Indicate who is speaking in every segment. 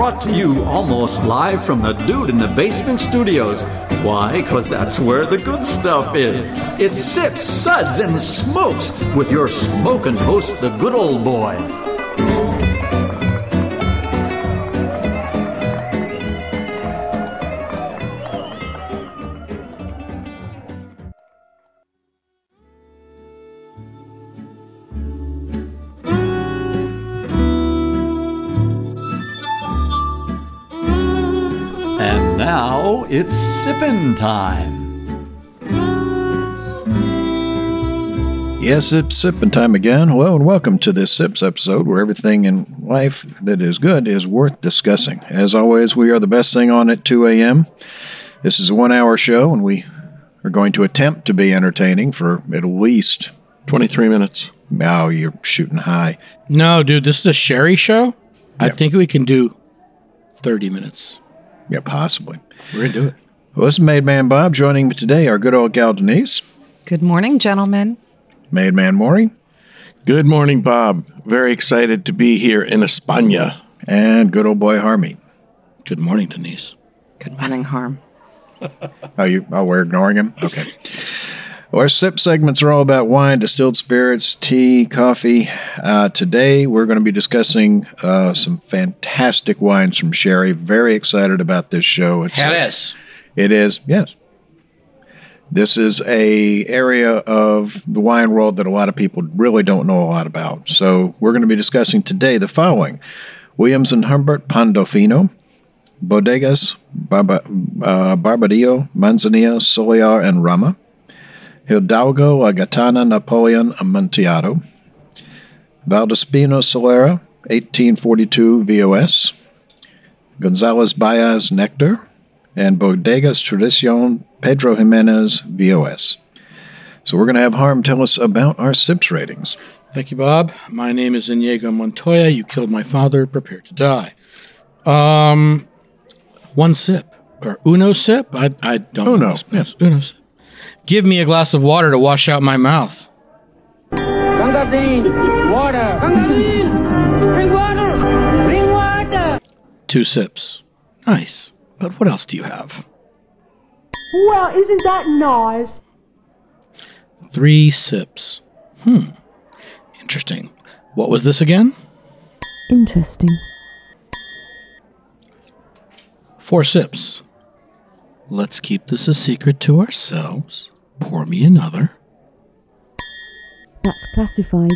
Speaker 1: brought to you almost live from the Dude in the Basement studios. Why? Because that's where the good stuff is. It's Sips, Suds, and Smokes with your smoking host, the good old boys. Now it's sippin' time.
Speaker 2: Yes, it's sippin' time again. Hello and welcome to this Sips episode where everything in life that is good is worth discussing. As always, we are the best thing on at 2 a.m. This is a 1-hour show and we are going to attempt to be entertaining for at least
Speaker 3: 23 minutes.
Speaker 2: Oh, you're shooting high.
Speaker 4: No, dude, this is a Sherry show. I
Speaker 2: Yep.
Speaker 4: think we can do 30 minutes.
Speaker 2: Yeah, possibly.
Speaker 4: We're going to do it.
Speaker 2: Well, this is Made Man Bob. Joining me today, our good old gal Denise.
Speaker 5: Good morning, gentlemen.
Speaker 2: Made Man Maury.
Speaker 3: Good morning, Bob. Very excited to be here in España.
Speaker 2: And good old boy Harmeet.
Speaker 4: Good morning, Denise.
Speaker 5: Good morning, Harm.
Speaker 2: We're ignoring him? Okay. Well, our sip segments are all about wine, distilled spirits, tea, coffee. Today, we're going to be discussing some fantastic wines from Sherry. Very excited about this show.
Speaker 4: Jerez.
Speaker 2: It is, yes. This is a area of the wine world that a lot of people really don't know a lot about. So we're going to be discussing today the following. Williams & Humbert Pandolfino, Bodegas, Barbadillo, Manzanilla, Soler, and Rama, Hidalgo, Agatana, Napoleon, Amontillado, Valdespino Solera, 1842 VOS, Gonzalez Baez Nectar, and Bodegas Tradicion Pedro Jimenez VOS. So we're going to have Harm tell us about our sips ratings.
Speaker 4: Thank you, Bob. My name is Inigo Montoya. You killed my father. Prepare to die. One sip. Or uno sip? I don't
Speaker 2: Uno,
Speaker 4: know. Yes. Uno sip. Give me a glass of water to wash out my mouth.
Speaker 6: Gangazine, water. Gangazine, bring water. Bring water.
Speaker 4: 2 sips. Nice. But what else do you have?
Speaker 6: Well, isn't that nice?
Speaker 4: 3 sips. Interesting. What was this again?
Speaker 7: Interesting.
Speaker 4: 4 sips. Let's keep this a secret to ourselves. Pour me another.
Speaker 7: That's classified.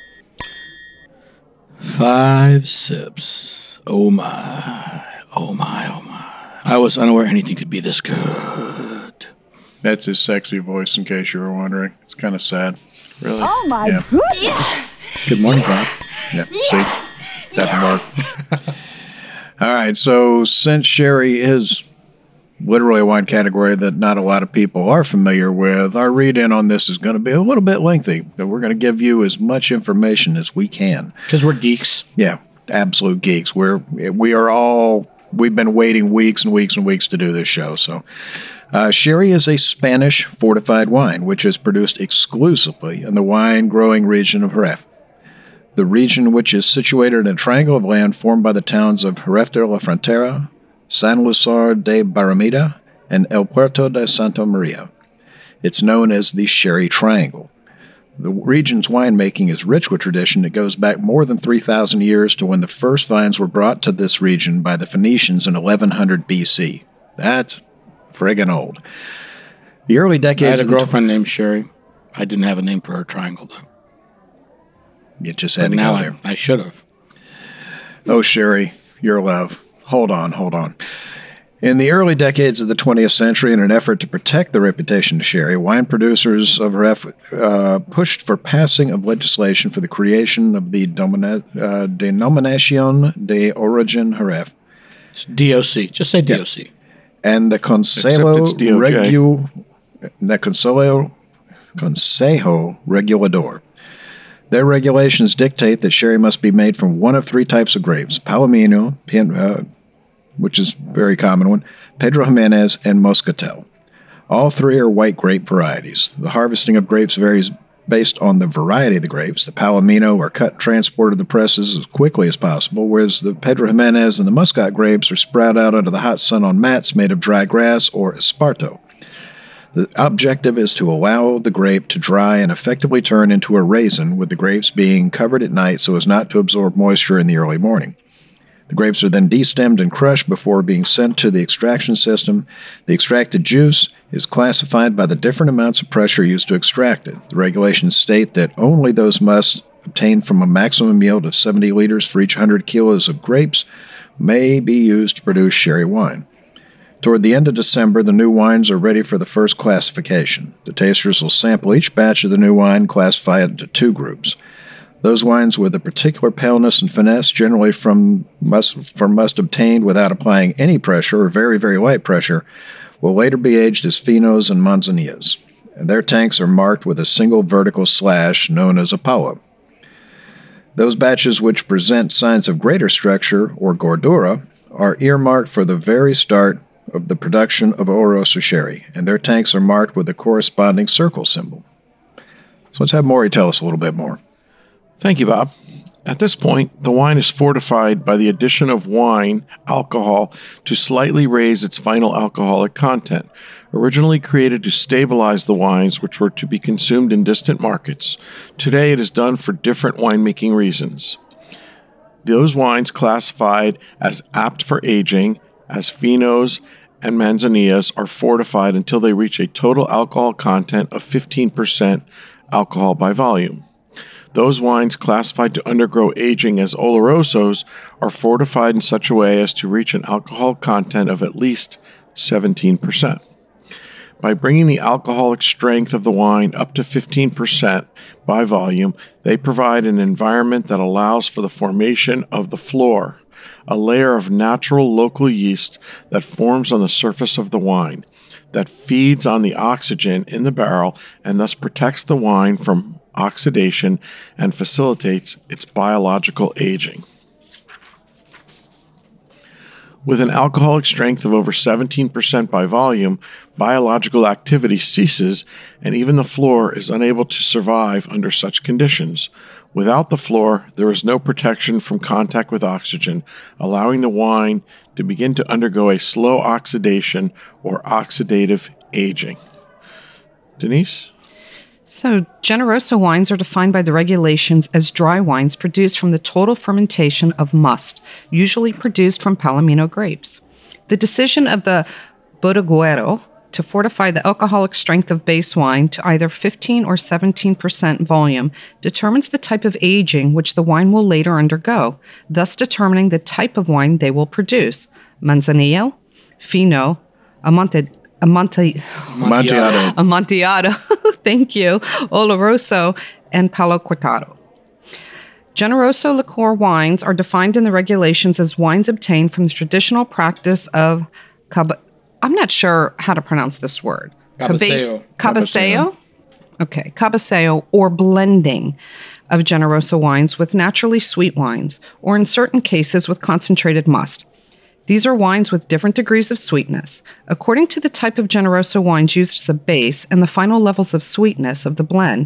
Speaker 4: 5 sips. Oh my. Oh my, oh my. I was unaware anything could be this good.
Speaker 2: That's his sexy voice, in case you were wondering. It's kind of sad.
Speaker 3: Really?
Speaker 7: Oh my
Speaker 2: Yeah.
Speaker 7: goodness!
Speaker 4: Good morning, Bob.
Speaker 2: Yeah, see? Doesn't work. All right, so since Sherry is literally a wine category that not a lot of people are familiar with, our read-in on this is going to be a little bit lengthy, but we're going to give you as much information as we can.
Speaker 4: Because we're geeks.
Speaker 2: Yeah, absolute geeks. We've been waiting weeks and weeks and weeks to do this show. So Sherry is a Spanish fortified wine, which is produced exclusively in the wine-growing region of Jerez. The region, which is situated in a triangle of land formed by the towns of Jerez de la Frontera, Sanlúcar de Barrameda, and El Puerto de Santa Maria. It's known as the Sherry Triangle. The region's winemaking is rich with tradition that goes back more than 3,000 years to when the first vines were brought to this region by the Phoenicians in 1100 BC. That's friggin' old. The early
Speaker 4: I
Speaker 2: decades
Speaker 4: had a
Speaker 2: of
Speaker 4: girlfriend named Sherry. I didn't have a name for her triangle, though.
Speaker 2: You just had
Speaker 4: But
Speaker 2: to
Speaker 4: now
Speaker 2: go there.
Speaker 4: I should have.
Speaker 2: Oh, Sherry, your love. Hold on. In the early decades of the 20th century, in an effort to protect the reputation of Sherry, wine producers of Jerez pushed for passing of legislation for the creation of the Denominación de Origen Jerez
Speaker 4: It's DOC. Just say DOC.
Speaker 2: and the Consejo
Speaker 3: Except it's DOJ.
Speaker 2: Consejo Regulador. Their regulations dictate that sherry must be made from one of 3 types of grapes: Palomino, which is a very common one, Pedro Jimenez, and Moscatel. All 3 are white grape varieties. The harvesting of grapes varies based on the variety of the grapes. The Palomino are cut and transported to the presses as quickly as possible, whereas the Pedro Jimenez and the Muscat grapes are spread out under the hot sun on mats made of dry grass or esparto. The objective is to allow the grape to dry and effectively turn into a raisin, with the grapes being covered at night so as not to absorb moisture in the early morning. The grapes are then destemmed and crushed before being sent to the extraction system. The extracted juice is classified by the different amounts of pressure used to extract it. The regulations state that only those musts obtained from a maximum yield of 70 liters for each 100 kilos of grapes may be used to produce sherry wine. Toward the end of December, the new wines are ready for the first classification. The tasters will sample each batch of the new wine, classify it into 2 groups. Those wines with a particular paleness and finesse, generally from must obtained without applying any pressure or very, very light pressure, will later be aged as finos and manzanillas. And their tanks are marked with a single vertical slash known as a paula. Those batches which present signs of greater structure, or gordura, are earmarked for the very start of the production of Oloroso sherry, and their tanks are marked with a corresponding circle symbol. So let's have Maury tell us a little bit more.
Speaker 3: Thank you, Bob. At this point, the wine is fortified by the addition of wine alcohol to slightly raise its final alcoholic content, originally created to stabilize the wines which were to be consumed in distant markets. Today it is done for different winemaking reasons. Those wines classified as apt for aging, as finos and manzanillas, are fortified until they reach a total alcohol content of 15% alcohol by volume. Those wines classified to undergo aging as olorosos are fortified in such a way as to reach an alcohol content of at least 17%. By bringing the alcoholic strength of the wine up to 15% by volume, they provide an environment that allows for the formation of the flor, a layer of natural local yeast that forms on the surface of the wine, that feeds on the oxygen in the barrel and thus protects the wine from oxidation and facilitates its biological aging. With an alcoholic strength of over 17% by volume, biological activity ceases, and even the flor is unable to survive under such conditions. Without the flor, there is no protection from contact with oxygen, allowing the wine to begin to undergo a slow oxidation or oxidative aging. Denise?
Speaker 5: So, Generoso wines are defined by the regulations as dry wines produced from the total fermentation of must, usually produced from Palomino grapes. The decision of the bodeguero to fortify the alcoholic strength of base wine to either 15 or 17% volume determines the type of aging which the wine will later undergo, thus determining the type of wine they will produce: Manzanillo, Fino, Amontillado, thank you, Oloroso, and Palo Cortado. Generoso liqueur wines are defined in the regulations as wines obtained from the traditional practice of I'm not sure how to pronounce this word. Cabaseo? Okay, cabaseo, or blending of Generoso wines with naturally sweet wines, or in certain cases with concentrated must. These are wines with different degrees of sweetness. According to the type of Generoso wines used as a base and the final levels of sweetness of the blend,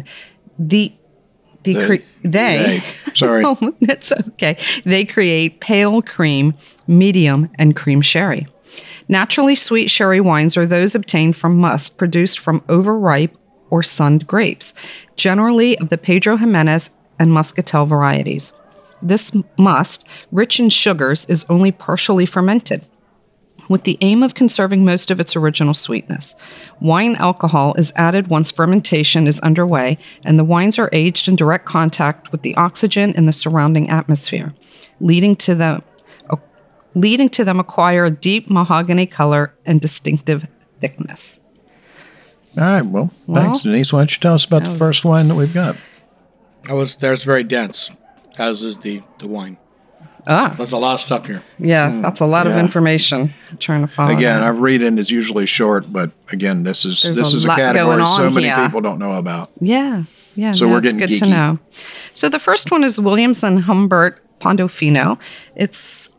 Speaker 5: it's okay. They create pale cream, medium, and cream sherry. Naturally sweet sherry wines are those obtained from must produced from overripe or sunned grapes, generally of the Pedro Jimenez and Muscatel varieties. This must, rich in sugars, is only partially fermented, with the aim of conserving most of its original sweetness. Wine alcohol is added once fermentation is underway, and the wines are aged in direct contact with the oxygen in the surrounding atmosphere, leading to them acquire a deep mahogany color and distinctive thickness.
Speaker 2: All right, well, thanks, Denise. Why don't you tell us about the first wine that we've got?
Speaker 4: That's very dense, as is the wine. That's a lot of stuff here.
Speaker 5: Yeah, that's a lot of information. I'm trying to follow.
Speaker 2: Again,
Speaker 5: that.
Speaker 2: our reading is usually short, but again, this is a category so many people don't know about.
Speaker 5: Yeah.
Speaker 2: So we're getting
Speaker 5: good
Speaker 2: geeky.
Speaker 5: to know. So the first one is Williams and Humbert Pandolfino. It's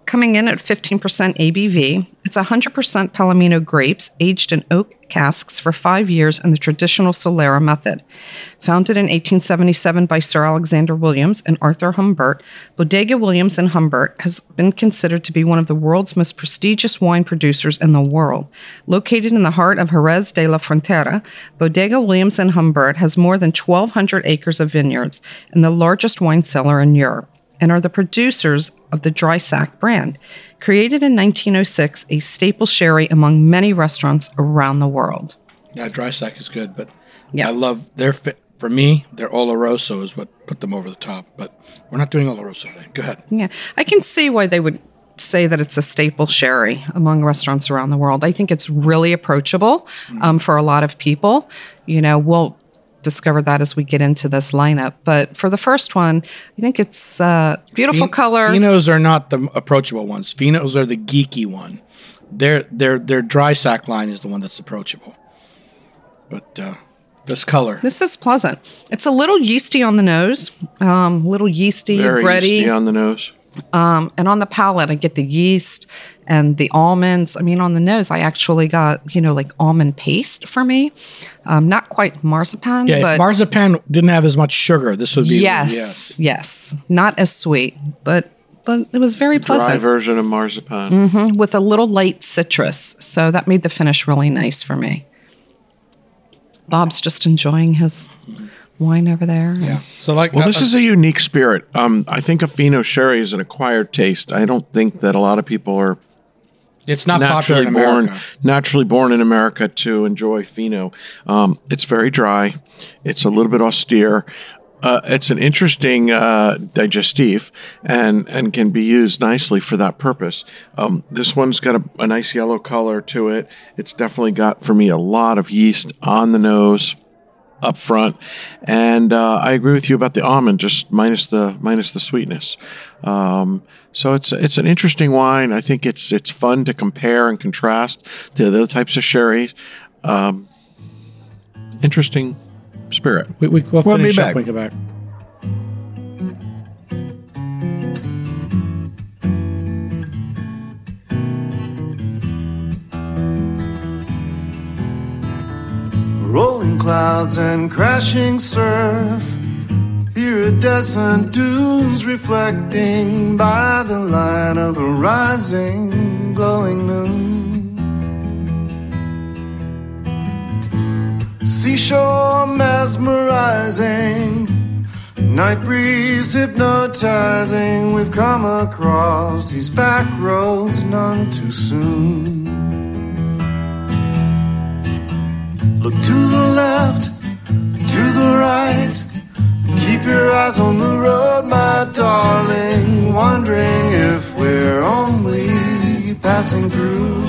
Speaker 5: coming in at 15% ABV. It's 100% Palomino grapes aged in oak casks for 5 years in the traditional Solera method. Founded in 1877 by Sir Alexander Williams and Arthur Humbert, Bodega Williams and Humbert has been considered to be one of the world's most prestigious wine producers in the world. Located in the heart of Jerez de la Frontera, Bodega Williams and Humbert has more than 1,200 acres of vineyards and the largest wine cellar in Europe, and are the producers of the Dry Sack brand. Created in 1906, a staple sherry among many restaurants around the world.
Speaker 4: Yeah, Dry Sack is good, but
Speaker 5: Yeah.
Speaker 4: I love for me, their Oloroso is what put them over the top. But we're not doing Oloroso today. Go ahead.
Speaker 5: Yeah, I can see why they would say that it's a staple sherry among restaurants around the world. I think it's really approachable for a lot of people. You know, we'll discover that as we get into this lineup. But for the first one, I think it's beautiful color.
Speaker 4: Finos are not the approachable ones. Finos are the geeky one. Their Dry Sack line is the one that's approachable. But this color.
Speaker 5: This is pleasant. It's a little yeasty on the nose, little yeasty,
Speaker 3: Very
Speaker 5: bready.
Speaker 3: yeasty on the nose.
Speaker 5: And on the palate, I get the yeast and the almonds. I mean, on the nose, I actually got, like almond paste for me. Not quite marzipan,
Speaker 4: Yeah,
Speaker 5: but
Speaker 4: if marzipan didn't have as much sugar, this would be
Speaker 5: yes. Not as sweet, but it was very
Speaker 3: Dry
Speaker 5: pleasant
Speaker 3: version of marzipan.
Speaker 5: with a little light citrus. So that made the finish really nice for me. Bob's just enjoying his wine over there.
Speaker 4: Yeah. So like,
Speaker 3: Well, this is a unique spirit. I think a Fino sherry is an acquired taste. I don't think that a lot of people are
Speaker 4: it's not popular in America.
Speaker 3: naturally born in America to enjoy Fino. It's very dry. It's a little bit austere. It's an interesting digestif and can be used nicely for that purpose. This one's got a nice yellow color to it. It's definitely got, for me, a lot of yeast on the nose up front, and I agree with you about the almond, just minus the sweetness. So it's an interesting wine. I think it's fun to compare and contrast to the other types of sherries. Interesting spirit.
Speaker 4: We'll
Speaker 2: We'll
Speaker 4: finish
Speaker 2: be
Speaker 4: up
Speaker 2: back.
Speaker 4: when we get back.
Speaker 8: Rolling clouds and crashing surf. Iridescent dunes reflecting by the light of a rising, glowing moon. Seashore mesmerizing, night breeze hypnotizing. We've come across these back roads none too soon. Look to the left, to the right. Keep your eyes on the road, my darling. Wondering if we're only passing through.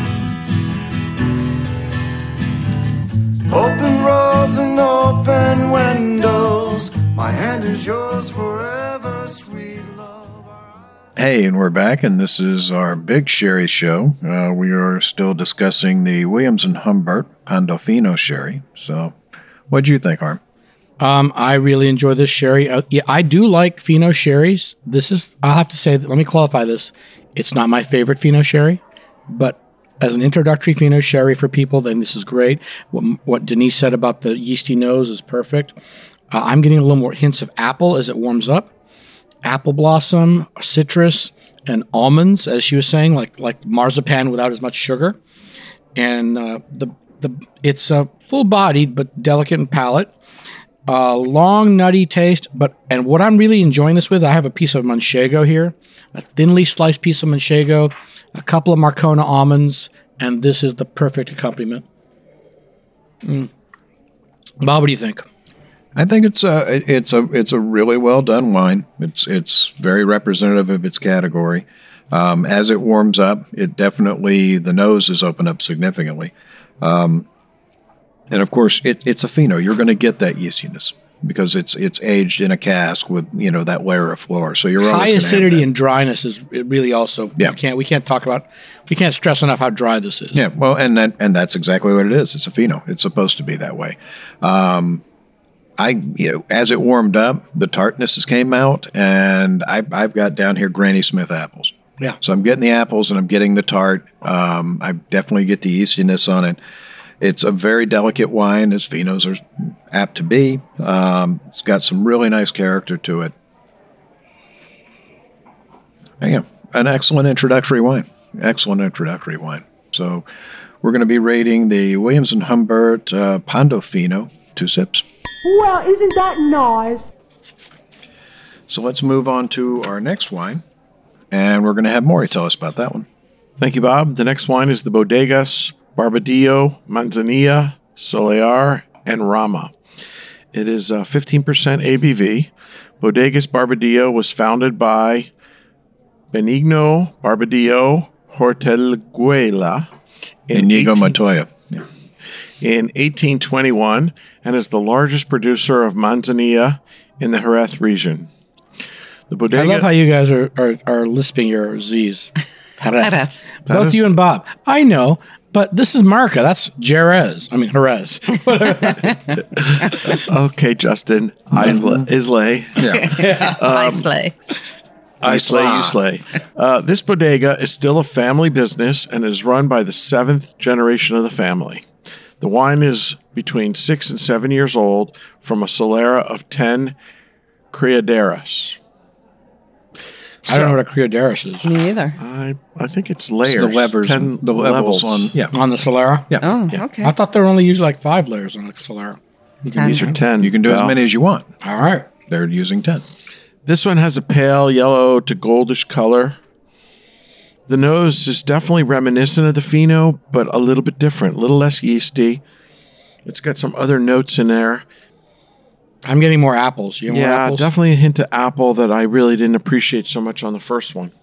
Speaker 8: Open roads and open windows. My hand is yours forever, sweet love.
Speaker 2: Hey, and we're back, and this is our Big Sherry Show. We are still discussing the Williams & Humbert Pandolfino Sherry. So, what'd you think, Harm?
Speaker 4: I really enjoy this sherry. Yeah, I do like Fino sherries. I'll have to say that, let me qualify this. It's not my favorite Fino sherry, but as an introductory Fino sherry for people, then this is great. What Denise said about the yeasty nose is perfect. I'm getting a little more hints of apple as it warms up. Apple blossom, citrus, and almonds, as she was saying, like marzipan without as much sugar. And it's full-bodied but delicate in palate. Long nutty taste, and what I'm really enjoying this with, I have a piece of manchego here, a thinly sliced piece of manchego, a couple of Marcona almonds, and this is the perfect accompaniment. Bob, what do you think?
Speaker 2: I think it's a really well done wine. It's very representative of its category. As it warms up, the nose is opened up significantly. And of course, it's a Fino. You're going to get that yeastiness because it's aged in a cask with that layer of floor. So you're always
Speaker 4: high
Speaker 2: gonna
Speaker 4: acidity
Speaker 2: have
Speaker 4: and dryness is really also.
Speaker 2: Yeah.
Speaker 4: We can't stress enough how dry this is.
Speaker 2: Yeah, well, and that's exactly what it is. It's a Fino. It's supposed to be that way. As it warmed up, the tartnesses came out, and I've got down here Granny Smith apples.
Speaker 4: Yeah.
Speaker 2: So I'm getting the apples and I'm getting the tart. I definitely get the yeastiness on it. It's a very delicate wine, as Finos are apt to be. It's got some really nice character to it. Yeah, an excellent introductory wine. Excellent introductory wine. So we're going to be rating the Williams & Humbert Pandolfino, 2 sips.
Speaker 6: Well, isn't that nice?
Speaker 2: So let's move on to our next wine, and we're going to have Maury tell us about that one.
Speaker 3: Thank you, Bob. The next wine is the Bodegas Barbadillo, Manzanilla, Solear, and Rama. It is 15% ABV. Bodegas Barbadillo was founded by Benigno Barbadillo Hortelguela
Speaker 2: Inigo Montoya. Yeah.
Speaker 3: in 1821 and is the largest producer of Manzanilla in the Jerez region. The bodega,
Speaker 4: I love how you guys are lisping your Z's.
Speaker 5: Jerez.
Speaker 4: Both you and Bob. I know, but this is Marca. That's Jerez. I mean, Jerez.
Speaker 3: Okay, Justin. Islay.
Speaker 2: Yeah.
Speaker 5: I slay.
Speaker 3: I slay, you slay. This bodega is still a family business and is run by the 7th generation of the family. The wine is between 6 and 7 years old from a Solera of 10 criaderas.
Speaker 4: I don't know what a Criodaris is.
Speaker 5: Me either.
Speaker 3: I think it's layers.
Speaker 2: The levers,
Speaker 3: 10
Speaker 2: the levels on. Yeah.
Speaker 4: On the Solera?
Speaker 2: Yeah.
Speaker 5: Oh,
Speaker 3: Yeah.
Speaker 5: okay.
Speaker 4: I thought there were only usually like 5 layers on a Solera.
Speaker 3: These are 10.
Speaker 2: You can do as many as you want.
Speaker 4: All right.
Speaker 2: They're using 10.
Speaker 3: This one has a pale yellow to goldish color. The nose is definitely reminiscent of the Fino, but a little bit different, a little less yeasty. It's got some other notes in there.
Speaker 4: I'm getting more apples. You get more
Speaker 3: Yeah,
Speaker 4: apples?
Speaker 3: definitely a hint of apple that I really didn't appreciate so much on the first one.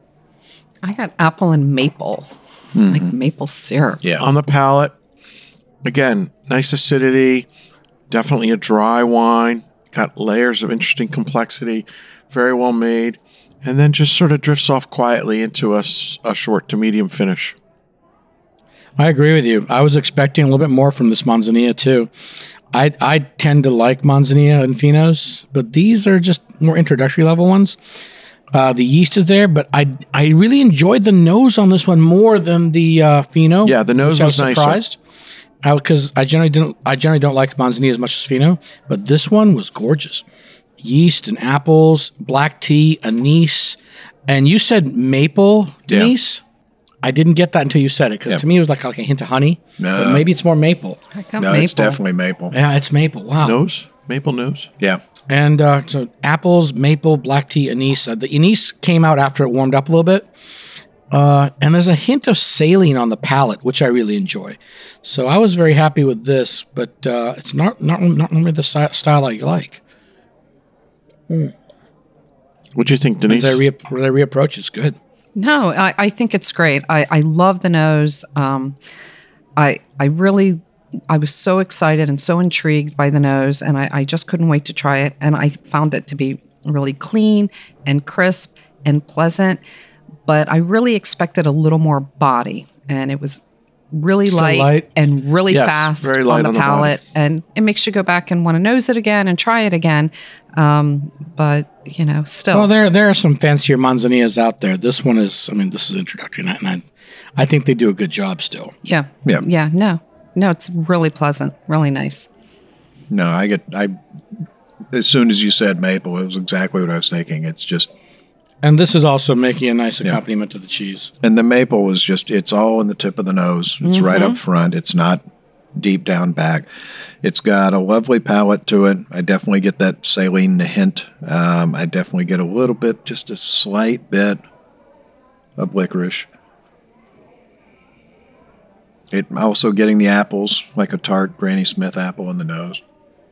Speaker 5: I got apple and maple, like maple syrup.
Speaker 2: Yeah.
Speaker 3: On the palate, again, nice acidity, definitely a dry wine, got layers of interesting complexity, very well made, and then just sort of drifts off quietly into a short to medium finish.
Speaker 4: I agree with you. I was expecting a little bit more from this Manzanilla too. I tend to like Manzanilla and Finos, but these are just more introductory level ones. The yeast is there, but I really enjoyed the nose on this one more than the Fino.
Speaker 3: Yeah, the nose
Speaker 4: which I
Speaker 3: was nicer.
Speaker 4: surprised because I generally don't like Manzanilla as much as Fino, but this one was gorgeous. Yeast and apples, black tea, anise, and you said maple, Denise. I didn't get that until you said it because to me it was like a hint of honey.
Speaker 2: No.
Speaker 4: But maybe it's more maple.
Speaker 5: I got
Speaker 2: No,
Speaker 5: maple.
Speaker 2: it's definitely maple.
Speaker 4: Yeah, it's maple. Wow.
Speaker 3: Nose? Maple nose?
Speaker 2: Yeah.
Speaker 4: And so apples, maple, black tea, anise. The anise came out after it warmed up a little bit. And there's a hint of saline on the palate, which I really enjoy. So I was very happy with this, but it's not normally the style I like.
Speaker 3: What'd you think, Denise?
Speaker 4: As I reapproach, it's good.
Speaker 5: No, I think it's great. I love the nose. I was so excited and so intrigued by the nose, and I just couldn't wait to try it. And I found it to be really clean and crisp and pleasant, but I really expected a little more body, and it was really
Speaker 4: Still
Speaker 5: light
Speaker 4: light?
Speaker 5: and really
Speaker 3: Yes,
Speaker 5: fast
Speaker 3: very light
Speaker 5: on the
Speaker 3: on the body.
Speaker 5: palate, and it makes you go back and want to nose it again and try it again. But still.
Speaker 4: Well, there are some fancier Manzanillas out there. This one is, this is introductory, and I think they do a good job still.
Speaker 5: Yeah.
Speaker 2: Yeah.
Speaker 5: Yeah. No, it's really pleasant, really nice.
Speaker 2: No, I as soon as you said maple, it was exactly what I was thinking. It's just,
Speaker 4: And this is also making a nice accompaniment to the cheese.
Speaker 2: and the maple was just, it's all in the tip of the nose. It's right up front. It's not deep down back. It's got a lovely palate to it. I definitely get that saline hint. I definitely get a little bit, just a slight bit of licorice. I'm also getting the apples, like a tart Granny Smith apple in the nose.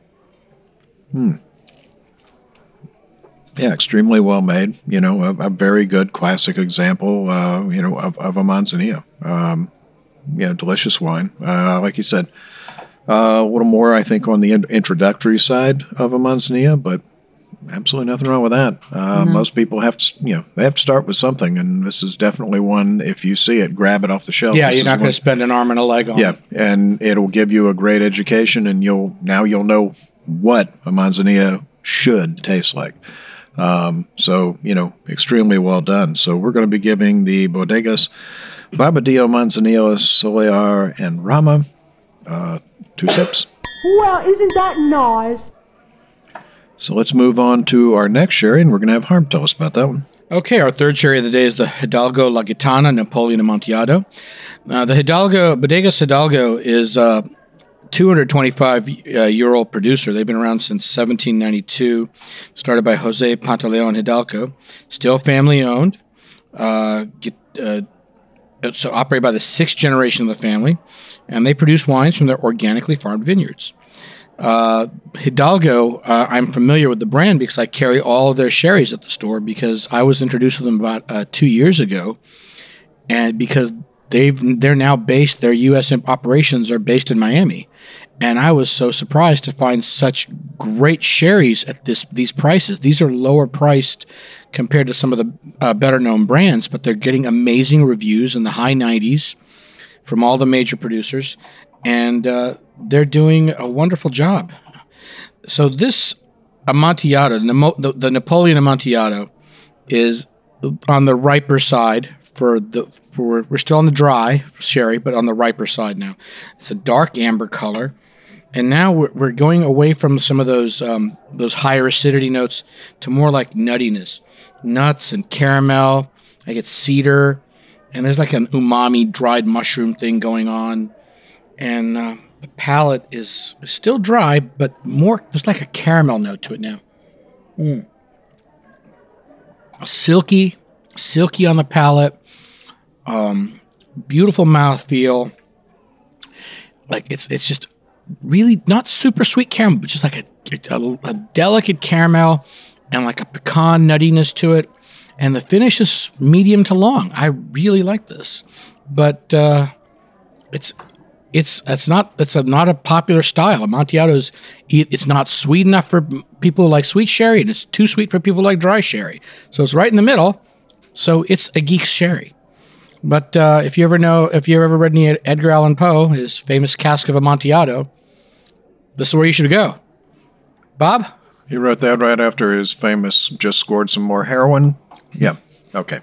Speaker 2: Yeah, extremely well made. A very good classic example, of a Manzanilla. Delicious wine. Like you said, a little more, I think, on the introductory side of a Manzanilla, but absolutely nothing wrong with that. Most people have to, they have to start with something, and this is definitely one. If you see it, grab it off the shelf.
Speaker 4: Yeah,
Speaker 2: This
Speaker 4: you're
Speaker 2: is
Speaker 4: not going
Speaker 2: one-
Speaker 4: to spend an arm and a leg on
Speaker 2: Yeah,
Speaker 4: it.
Speaker 2: and it'll give you a great education, and you'll know what a Manzanilla should taste like. So, extremely well done. So we're going to be giving the Bodegas Barbadillo, Manzanillo, Solear, and Rama 2 sips.
Speaker 6: Well, isn't that nice?
Speaker 2: So let's move on to our next sherry, and we're going to have Harm tell us about that one.
Speaker 4: Okay, our third sherry of the day is the Hidalgo La Gitana Napoleon Amontillado. The Bodegas Hidalgo is 225-year-old producer. They've been around since 1792. Started by Jose Pantaleon Hidalgo. Still family-owned. So operated by the 6th generation of the family. And they produce wines from their organically farmed vineyards. Hidalgo, I'm familiar with the brand because I carry all of their sherries at the store because I was introduced to them about 2 years ago. And because they're now based, their U.S. operations are based in Miami. And I was so surprised to find such great sherries at these prices. These are lower priced compared to some of the better known brands, but they're getting amazing reviews in the high 90s from all the major producers. And they're doing a wonderful job. So this Amontillado, the Napoleon Amontillado, is on the riper side we're still on the dry sherry, but on the riper side now. It's a dark amber color, and now we're going away from some of those higher acidity notes to more like nuttiness, nuts and caramel. I get cedar, and there's like an umami dried mushroom thing going on, and the palate is still dry, but more there's like a caramel note to it now. Silky on the palate. Beautiful mouthfeel. Like it's just really not super sweet caramel, but just like a delicate caramel and like a pecan nuttiness to it. And the finish is medium to long. I really like this, but it's not a popular style. Amontillado's it's not sweet enough for people who like sweet sherry, and it's too sweet for people who like dry sherry. So it's right in the middle. So it's a geek's sherry. But if you ever read any Edgar Allan Poe, his famous Cask of Amontillado, this is where you should go. Bob?
Speaker 2: He wrote that right after his famous just scored some more heroin? Yeah. Okay.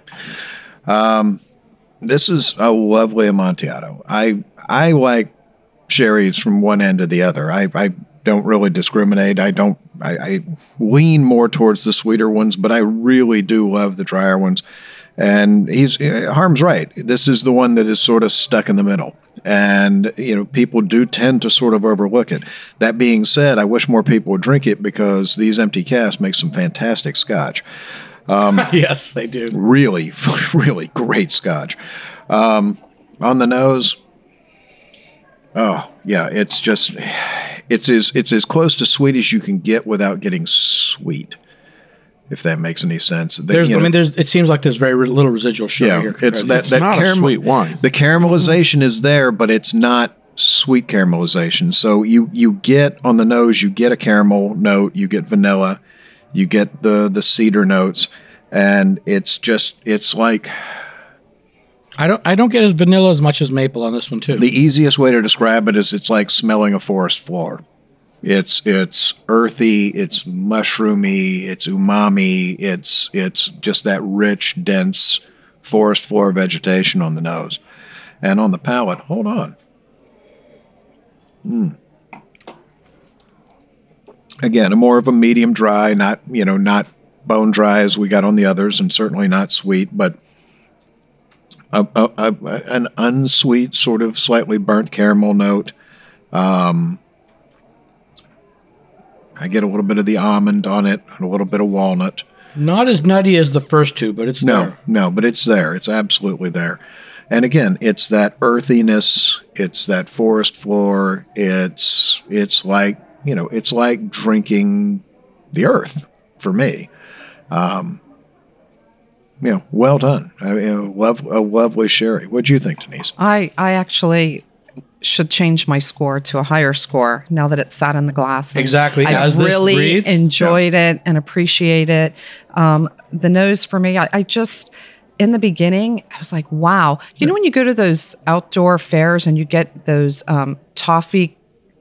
Speaker 2: This is a lovely Amontillado. I like sherries from one end to the other. I don't really discriminate. I lean more towards the sweeter ones, but I really do love the drier ones. And Harm's right. This is the one that is sort of stuck in the middle. And, people do tend to sort of overlook it. That being said, I wish more people would drink it because these empty casks make some fantastic scotch.
Speaker 4: Yes, they do.
Speaker 2: Really, really great scotch. On the nose, oh, yeah, it's as close to sweet as you can get without getting sweet. If that makes any sense.
Speaker 4: It seems like there's very little residual sugar here.
Speaker 2: It's not a
Speaker 3: sweet wine.
Speaker 2: The caramelization is there, but it's not sweet caramelization. So you get on the nose, you get a caramel note, you get vanilla, you get the cedar notes, and it's like
Speaker 4: I don't get vanilla as much as maple on this one too.
Speaker 2: The easiest way to describe it is it's like smelling a forest floor. It's earthy, it's mushroomy, it's umami, it's just that rich, dense forest floor vegetation on the nose. And on the palate, hold on. Again, more of a medium dry, not bone dry as we got on the others, and certainly not sweet, but an unsweet, sort of slightly burnt caramel note. I get a little bit of the almond on it, and a little bit of walnut.
Speaker 4: Not as nutty as the first two, but it's there.
Speaker 2: No, but it's there. It's absolutely there. And again, it's that earthiness. It's that forest floor. It's like it's like drinking the earth for me. Well done. A lovely sherry. What do you think, Denise?
Speaker 5: I actually should change my score to a higher score now that it's sat in the glass. And
Speaker 4: exactly.
Speaker 5: I've really enjoyed it and appreciate it. The nose for me, I just, in the beginning, I was like, wow. You know when you go to those outdoor fairs and you get those toffee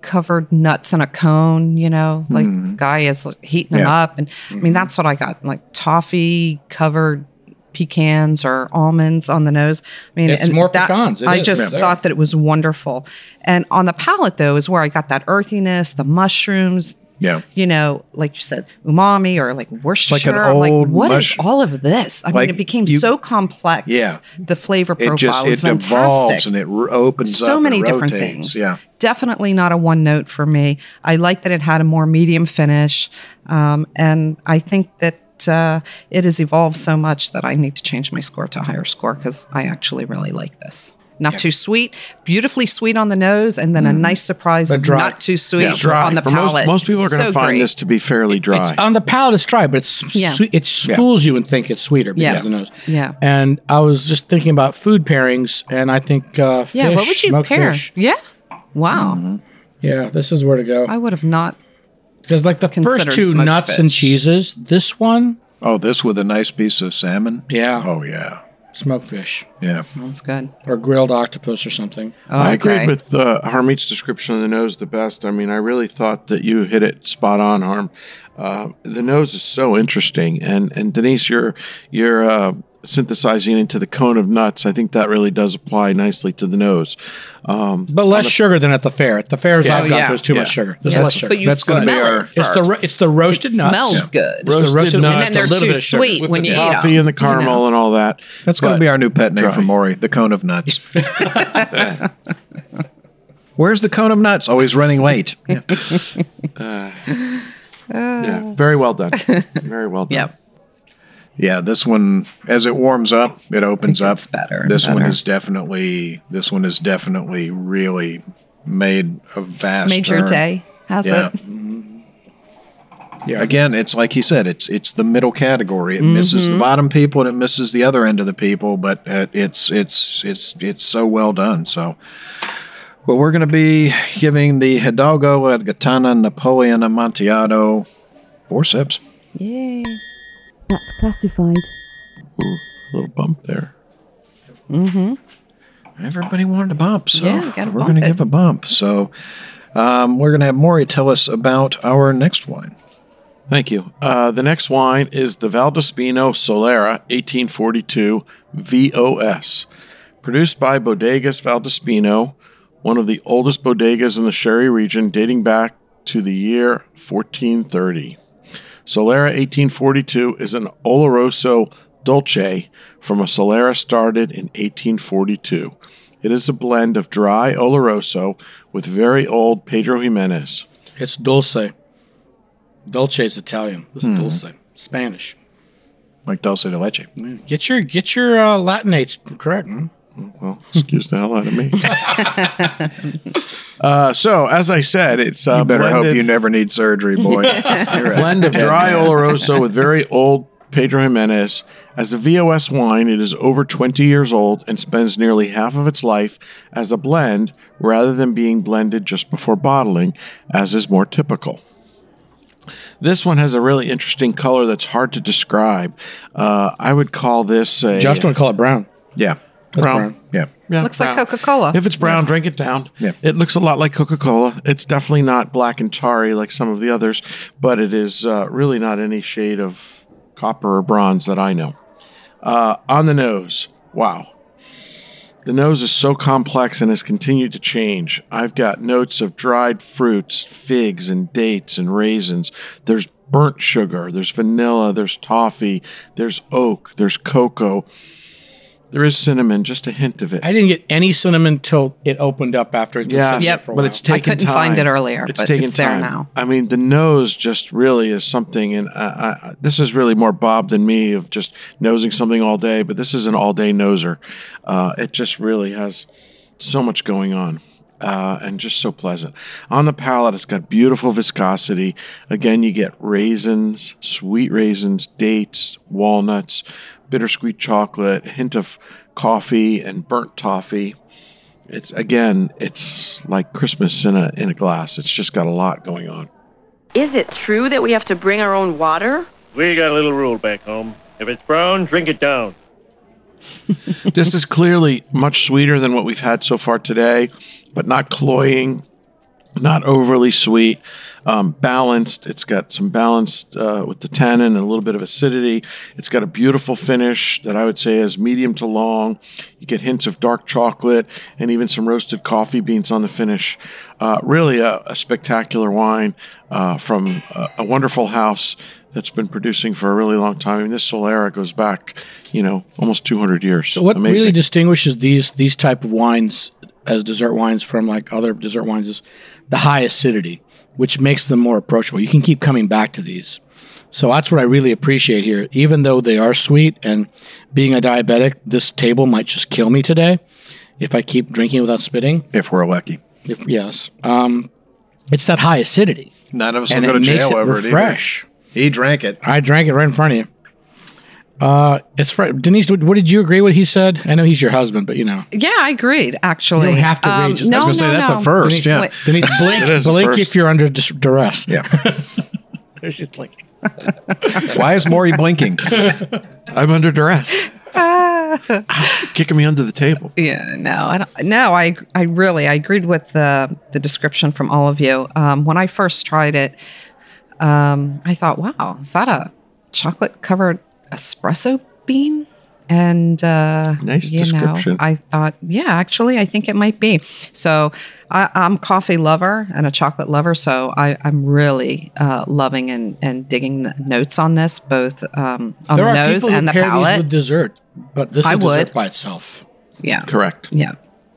Speaker 5: covered nuts in a cone, like the guy is like, heating them
Speaker 2: Yeah.
Speaker 5: up. And I mean, that's what I got, like toffee covered pecans or almonds on the nose. I mean,
Speaker 4: It's
Speaker 5: and
Speaker 4: more
Speaker 5: that-
Speaker 4: pecans. It
Speaker 5: I
Speaker 4: is.
Speaker 5: just
Speaker 4: Yeah.
Speaker 5: thought that it was wonderful. And on the palate, though, is where I got that earthiness, the mushrooms,
Speaker 2: Yeah.
Speaker 5: like you said, umami or like Worcestershire.
Speaker 2: an
Speaker 5: I'm
Speaker 2: old
Speaker 5: what is
Speaker 2: mush-
Speaker 5: all of this? I
Speaker 2: Like
Speaker 5: mean, it became
Speaker 2: you-
Speaker 5: so complex.
Speaker 2: Yeah.
Speaker 5: The flavor profile
Speaker 2: It
Speaker 5: is fantastic.
Speaker 2: evolves and it opens up.
Speaker 5: So many
Speaker 2: and
Speaker 5: different
Speaker 2: rotates.
Speaker 5: things.
Speaker 2: Yeah.
Speaker 5: Definitely not a one note for me. I like that it had a more medium finish. And I think that it has evolved so much that I need to change my score to a higher score because I actually really like this. Not too sweet, beautifully sweet on the nose, and then a nice surprise of
Speaker 4: dry.
Speaker 5: not too sweet
Speaker 3: Dry.
Speaker 5: on the
Speaker 3: For
Speaker 5: palate.
Speaker 3: most people are going to
Speaker 5: So
Speaker 3: find
Speaker 5: great.
Speaker 3: this to be fairly dry.
Speaker 4: It's, on the palate, it's dry, but it's
Speaker 5: Yeah.
Speaker 4: sweet. It schools you and think it's sweeter because
Speaker 5: Yeah.
Speaker 4: of the nose.
Speaker 5: Yeah.
Speaker 4: And I was just thinking about food pairings, and I think fish,
Speaker 5: Yeah, what would you
Speaker 4: smoked
Speaker 5: pair?
Speaker 4: fish.
Speaker 5: Yeah. Wow.
Speaker 4: Yeah, this is where to go.
Speaker 5: I would have not.
Speaker 4: Because like the first
Speaker 5: considered
Speaker 4: two
Speaker 5: smoked
Speaker 4: nuts and
Speaker 5: fish.
Speaker 4: cheeses, this one,
Speaker 2: Oh, this with a nice piece of salmon?
Speaker 4: yeah,
Speaker 2: Oh, yeah.
Speaker 4: smoked fish
Speaker 2: Yeah.
Speaker 5: Sounds good.
Speaker 4: or grilled octopus or something.
Speaker 3: I agreed
Speaker 5: Okay.
Speaker 3: with Harmeet's description of the nose the best. I mean, I really thought that you hit it spot on, Harm. The nose is so interesting, and Denise, you're synthesizing into the cone of nuts. I think that really does apply nicely to the nose.
Speaker 4: But less sugar than at the fair. At the fairs I've got,
Speaker 5: yeah.
Speaker 4: there's too much
Speaker 3: Yeah.
Speaker 4: sugar. There's
Speaker 5: Yeah,
Speaker 4: less sugar.
Speaker 5: but you
Speaker 2: That's gonna
Speaker 5: smell
Speaker 2: be our-
Speaker 5: it first.
Speaker 4: It's the roasted
Speaker 5: It
Speaker 4: nuts.
Speaker 5: smells good.
Speaker 4: It's the
Speaker 3: Roasted
Speaker 4: roasted
Speaker 3: nuts,
Speaker 4: nuts.
Speaker 5: And then
Speaker 4: a
Speaker 5: they're
Speaker 4: little
Speaker 5: too
Speaker 4: bit of sugar.
Speaker 5: sweet
Speaker 3: With
Speaker 5: when
Speaker 3: the
Speaker 5: you eat
Speaker 3: toffee
Speaker 5: them.
Speaker 3: and the caramel and all that.
Speaker 2: That's going to
Speaker 3: But
Speaker 2: be our new pet name
Speaker 3: dry.
Speaker 2: for Maury, the cone of nuts. Where's the cone of nuts? Always running late. Yeah.
Speaker 3: Yeah, very well done. Very well done.
Speaker 5: Yep.
Speaker 2: Yeah, this one, as it warms up, it opens up.
Speaker 5: gets better and
Speaker 2: This one
Speaker 5: better.
Speaker 2: is definitely really made a vast
Speaker 5: Made your
Speaker 2: turn.
Speaker 5: day, has
Speaker 2: Yeah.
Speaker 5: it?
Speaker 2: Yeah. Again, it's like he said, it's the middle category. It misses the bottom people and it misses the other end of the people, but it's so well done. So, well, we're going to be giving the Hidalgo at Gatana Napoleon Amontillado 4 sips.
Speaker 5: Yay.
Speaker 7: That's classified.
Speaker 3: Ooh, a little bump there.
Speaker 2: Everybody wanted a bump, so
Speaker 5: Yeah, you gotta
Speaker 2: we're
Speaker 5: bump
Speaker 2: going to
Speaker 5: it.
Speaker 2: give a bump. So, we're going to have Maury tell us about our next wine.
Speaker 3: Thank you. The next wine is the Valdespino Solera 1842 VOS, produced by Bodegas Valdespino, one of the oldest bodegas in the sherry region, dating back to the year 1430. Solera 1842 is an Oloroso Dolce from a Solera started in 1842. It is a blend of dry Oloroso with very old Pedro Jimenez.
Speaker 4: It's dulce. Dolce is Italian. This is dulce, Spanish.
Speaker 2: Like dulce de leche.
Speaker 4: Get your Latinates correct. Hmm?
Speaker 3: Well, excuse the hell out of me. So, as I said, it's
Speaker 2: You better
Speaker 3: blended,
Speaker 2: hope you never need surgery, boy. You're a
Speaker 3: blend of
Speaker 2: dead
Speaker 3: dry
Speaker 2: man.
Speaker 3: Oloroso with very old Pedro Jimenez. As a VOS wine, it is over 20 years old and spends nearly half of its life as a blend rather than being blended just before bottling, as is more typical. This one has a really interesting color that's hard to describe. I would call this a
Speaker 4: Just want to call it brown.
Speaker 2: Yeah.
Speaker 3: brown.
Speaker 2: Yeah.
Speaker 3: Yeah,
Speaker 5: Looks like
Speaker 3: brown.
Speaker 5: Coca-Cola.
Speaker 3: If it's brown, drink it down.
Speaker 2: Yeah.
Speaker 3: It looks a lot like Coca-Cola. It's definitely not black and tarry like some of the others, but it is really not any shade of copper or bronze that I know. On the nose, wow. The nose is so complex and has continued to change. I've got notes of dried fruits, figs and dates and raisins. There's burnt sugar, there's vanilla, there's toffee, there's oak, there's cocoa. There is cinnamon, just a hint of it.
Speaker 4: I didn't get any cinnamon till it opened up after it's been
Speaker 3: Yeah,
Speaker 4: sitting
Speaker 5: Yep.
Speaker 4: there for a
Speaker 3: but
Speaker 4: while.
Speaker 3: it's taken
Speaker 5: I couldn't
Speaker 3: time.
Speaker 5: find it earlier, but
Speaker 3: taken
Speaker 5: it's there
Speaker 3: time.
Speaker 5: now.
Speaker 3: I mean, the nose just really is something, and this is really more Bob than me of just nosing something all day, but this is an all-day noser. It just really has so much going on. And just so pleasant. On the palate, it's got beautiful viscosity. Again, you get raisins, sweet raisins, dates, walnuts, bittersweet chocolate, a hint of coffee and burnt toffee. It's like Christmas in a glass. It's just got a lot going on.
Speaker 9: Is it true that we have to bring our own water?
Speaker 10: We got a little rule back home. If it's brown, drink it down.
Speaker 3: This is clearly much sweeter than what we've had so far today, but not cloying. not overly sweet, balanced. It's got some balance with the tannin and a little bit of acidity. It's got a beautiful finish that I would say is medium to long. You get hints of dark chocolate and even some roasted coffee beans on the finish. Really a spectacular wine from a wonderful house that's been producing for a really long time. I mean, this Solera goes back, almost 200 years.
Speaker 4: So what
Speaker 3: Amazing.
Speaker 4: really distinguishes these type of wines as dessert wines from like other dessert wines is the high acidity, which makes them more approachable. You can keep coming back to these. So that's what I really appreciate here. Even though they are sweet, and being a diabetic, this table might just kill me today if I keep drinking without spitting.
Speaker 2: If we're lucky.
Speaker 4: Yes. It's that high acidity.
Speaker 2: None of us will
Speaker 4: And
Speaker 2: go to
Speaker 4: it makes
Speaker 2: jail
Speaker 4: it
Speaker 2: over it either.
Speaker 4: refresh.
Speaker 2: He drank it.
Speaker 4: I drank it right in front of you. Denise, what did you agree with he said? I know he's your husband, but
Speaker 5: Yeah, I agreed, actually.
Speaker 4: You don't have to agree. Just-
Speaker 5: No,
Speaker 2: I was going to say, that's a first,
Speaker 4: Denise,
Speaker 2: yeah.
Speaker 4: Denise,
Speaker 3: It is a
Speaker 4: blink
Speaker 3: first.
Speaker 4: if you're under duress.
Speaker 2: Yeah.
Speaker 4: There's just like
Speaker 2: Why is Maury blinking?
Speaker 3: I'm under duress. Kicking me under the table.
Speaker 5: Yeah, no, I don't. No, I agreed with the description from all of you. When I first tried it, I thought, wow, is that a chocolate covered espresso bean? And
Speaker 3: Nice description.
Speaker 5: I thought, yeah, actually, I think it might be. So I'm a coffee lover and a chocolate lover, so I'm really loving and digging the notes on this, both on
Speaker 4: there
Speaker 5: the
Speaker 4: are
Speaker 5: nose
Speaker 4: people who
Speaker 5: and the
Speaker 4: pair these
Speaker 5: palate.
Speaker 4: with dessert, but this is
Speaker 5: I would.
Speaker 4: dessert by itself.
Speaker 5: Yeah,
Speaker 3: Correct.
Speaker 5: yeah.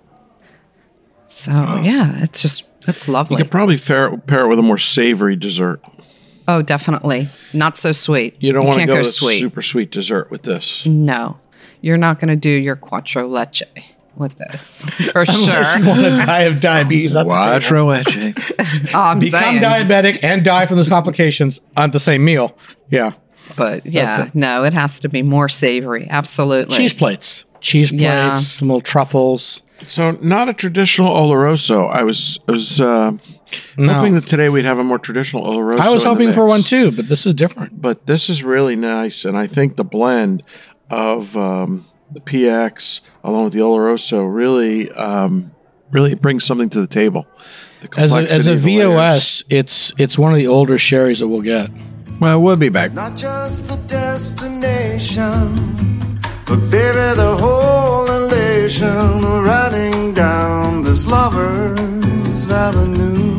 Speaker 5: So yeah, it's lovely.
Speaker 3: You could probably pair it with a more savory dessert.
Speaker 5: Oh, definitely. Not so sweet.
Speaker 3: You don't want to
Speaker 5: can't
Speaker 3: go
Speaker 5: go
Speaker 3: with
Speaker 5: sweet.
Speaker 3: super sweet dessert with this.
Speaker 5: No. You're not going to do your quattro leche with this, for
Speaker 4: Unless you
Speaker 5: sure.
Speaker 4: want to die of diabetes at the table.
Speaker 2: Quattro leche.
Speaker 5: Oh, I'm
Speaker 4: Become
Speaker 5: saying.
Speaker 4: diabetic and die from the complications on the same meal. Yeah.
Speaker 5: But yeah,
Speaker 4: That's it.
Speaker 5: no, it has to be more savory. Absolutely.
Speaker 4: Cheese plates. Cheese plates,
Speaker 5: Yeah.
Speaker 4: some little truffles.
Speaker 3: So not a traditional Oloroso. I was hoping that today we'd have a more traditional Oloroso.
Speaker 4: I was
Speaker 3: in the
Speaker 4: hoping for
Speaker 3: mix.
Speaker 4: one too, but this is different.
Speaker 3: But this is really nice, and I think the blend of the PX along with the Oloroso really brings something to the table. The
Speaker 4: As
Speaker 3: complexity
Speaker 4: a
Speaker 3: of the layers.
Speaker 4: VOS, it's one of the older sherries that we'll get.
Speaker 2: Well, we'll be back.
Speaker 8: Not just the destination, but baby, the whole elation of riding down this lover's avenue.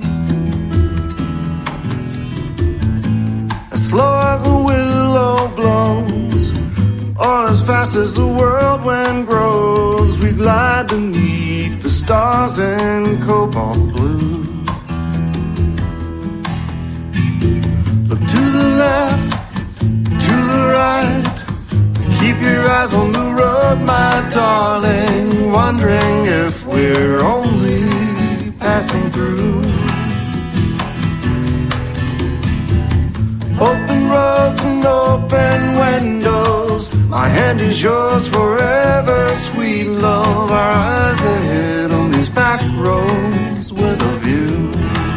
Speaker 8: As slow as a willow blows, or as fast as the whirlwind grows, we glide beneath the stars in cobalt blue. Look to the left, to the right. Keep your eyes on the road, my darling, wondering if we're only passing through. Open roads and open windows, my hand is yours forever, sweet love. Our eyes ahead on these back roads with a view.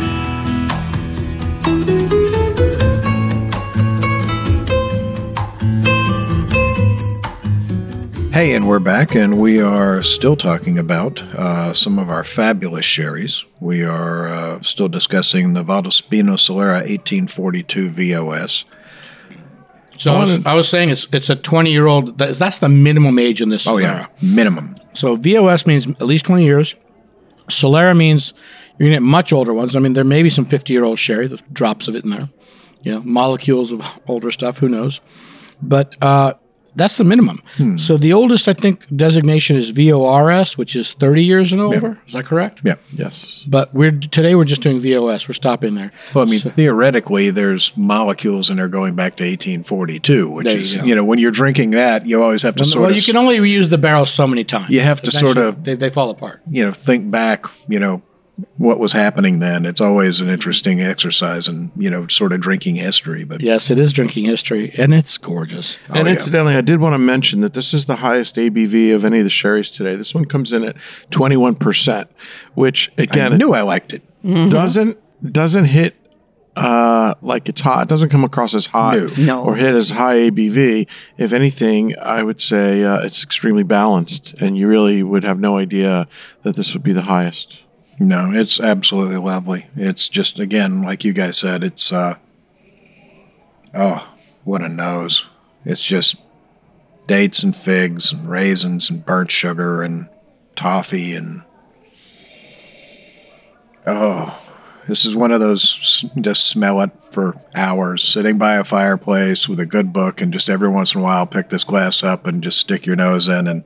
Speaker 2: Hey, and we're back, and we are still talking about some of our fabulous sherries. We are still discussing the Valdospino Solera 1842 VOS.
Speaker 4: So I was saying it's a 20-year-old. That's the minimum age in this Solera.
Speaker 2: Oh, yeah, minimum.
Speaker 4: So VOS means at least 20 years. Solera means you're going to get much older ones. I mean, there may be some 50-year-old sherry, the drops of it in there. You know, molecules of older stuff, who knows? But that's the minimum. So the oldest, I think, designation is VORS, which is 30 years and over. Is that correct?
Speaker 2: Yeah.
Speaker 3: Yes.
Speaker 4: But today we're just doing VOS. We're stopping there.
Speaker 2: Well, I mean, theoretically, there's molecules in there going back to 1842, which
Speaker 4: There you
Speaker 2: is,
Speaker 4: go.
Speaker 2: when you're drinking that, you always have to sort
Speaker 4: Well,
Speaker 2: of,
Speaker 4: you can only reuse the barrels so many times.
Speaker 2: You have to sort
Speaker 4: Eventually,
Speaker 2: of-
Speaker 4: they fall apart.
Speaker 2: think back, what was happening then. It's always an interesting exercise and, sort of drinking history. But
Speaker 4: Yes, it is drinking history, and it's gorgeous.
Speaker 3: And
Speaker 2: yeah.
Speaker 3: incidentally, I did want to mention that this is the highest ABV of any of the sherries today. This one comes in at 21%, which
Speaker 2: I
Speaker 3: again
Speaker 2: knew I liked it.
Speaker 3: doesn't hit like it's hot. It doesn't come across as hot
Speaker 5: No.
Speaker 3: or hit as high ABV. If anything, I would say it's extremely balanced, and you really would have no idea that this would be the highest.
Speaker 2: No, it's absolutely lovely. It's just, again, like you guys said, it's, what a nose. It's just dates and figs and raisins and burnt sugar and toffee and, this is one of those, just smell it for hours, sitting by a fireplace with a good book and just every once in a while pick this glass up and just stick your nose in and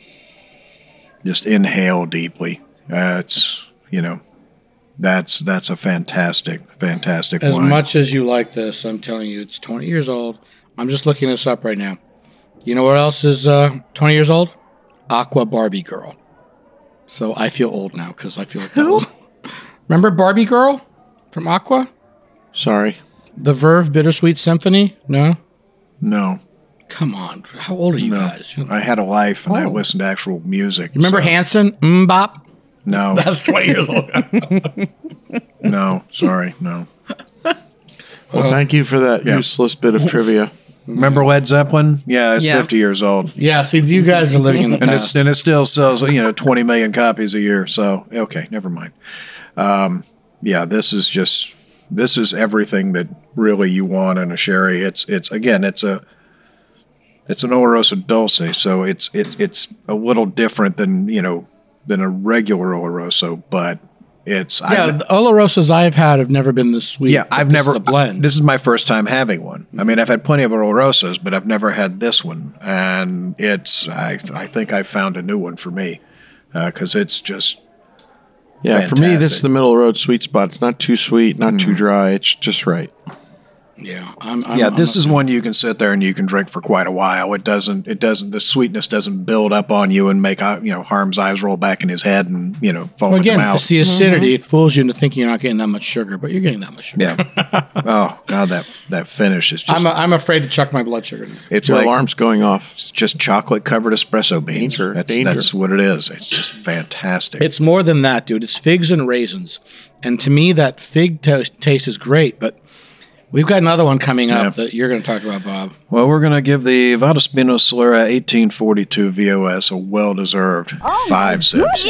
Speaker 2: just inhale deeply. It's, that's a fantastic
Speaker 4: As
Speaker 2: wine.
Speaker 4: much as you like this, I'm telling you, it's 20 years old. I'm just looking this up right now. You know what else is 20 years old? Aqua Barbie Girl. So I feel old now because I feel like that was... Remember Barbie Girl from Aqua?
Speaker 3: Sorry.
Speaker 4: The Verve Bittersweet Symphony? No?
Speaker 2: No.
Speaker 4: Come on. How old are you guys?
Speaker 2: I had a life and I listened to actual music.
Speaker 4: Remember Hanson? Bop?
Speaker 2: No.
Speaker 4: That's 20 years old.
Speaker 2: No, sorry, no.
Speaker 3: Well, thank you for that useless bit of trivia.
Speaker 2: Remember Led Zeppelin? Yeah, it's 50 years old.
Speaker 4: Yeah, see, you guys are living in the past.
Speaker 2: And it still sells, 20 million copies a year. So, okay, never mind. This is everything that really you want in a sherry. It's an Oloroso Dulce, so it's a little different than a regular Oloroso, but it's
Speaker 4: the Olorosas I've had have never been this sweet.
Speaker 2: Yeah, I've never.
Speaker 4: This is a blend.
Speaker 2: This is my first time having one. I mean, I've had plenty of Olorosas, but I've never had this one, and it's. I think I found a new one for me because it's just.
Speaker 3: Yeah,
Speaker 2: fantastic.
Speaker 3: for me, this is the middle of the road sweet spot. It's not too sweet, not too dry. It's just right.
Speaker 4: Yeah,
Speaker 2: this is one you can sit there and you can drink for quite a while. It doesn't. The sweetness doesn't build up on you and make Harm's eyes roll back in his head and foam at the mouth.
Speaker 4: It's the acidity. It fools you into thinking you're not getting that much sugar, but you're getting that much sugar.
Speaker 2: Yeah. Oh God, that finish is just.
Speaker 4: I'm afraid to chuck my blood sugar in.
Speaker 2: It's
Speaker 3: Your
Speaker 2: like
Speaker 3: alarm's going off.
Speaker 2: It's just chocolate covered espresso beans.
Speaker 3: Danger.
Speaker 2: That's what it is. It's just fantastic.
Speaker 4: It's more than that, dude. It's figs and raisins, and to me, that fig taste is great, but. We've got another one coming up that you're going to talk about, Bob.
Speaker 2: Well, we're going to give the Valdespino Solera 1842 VOS a well-deserved 5 sips.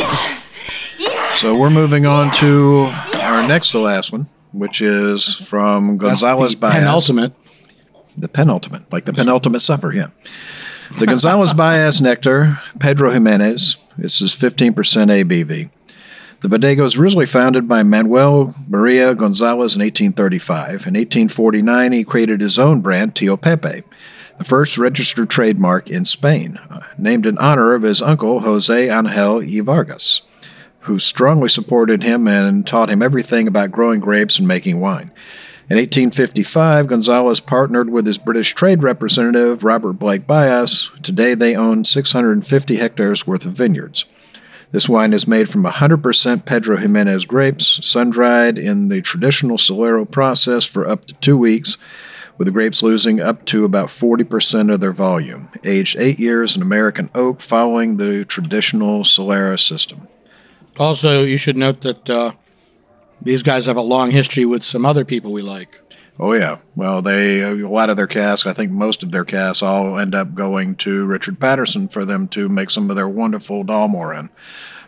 Speaker 2: So we're moving on to our next to last one, which is from Gonzalez Baez.
Speaker 4: Penultimate.
Speaker 2: The penultimate, like the penultimate supper, yeah. The Gonzalez Baez Nectar, Pedro Jimenez. This is 15% ABV. The Bodega was originally founded by Manuel Maria Gonzalez in 1835. In 1849, he created his own brand, Tío Pepe, the first registered trademark in Spain, named in honor of his uncle, Jose Angel y Vargas, who strongly supported him and taught him everything about growing grapes and making wine. In 1855, Gonzalez partnered with his British trade representative, Robert Blake Baez. Today, they own 650 hectares worth of vineyards. This wine is made from 100% Pedro Jimenez grapes, sun-dried in the traditional Solero process for up to 2 weeks, with the grapes losing up to about 40% of their volume. Aged 8 years in American oak, following the traditional Solera system.
Speaker 4: Also, you should note that these guys have a long history with some other people we like.
Speaker 2: Oh, yeah. Well, a lot of their casks, I think most of their casks, all end up going to Richard Patterson for them to make some of their wonderful Dalmore in.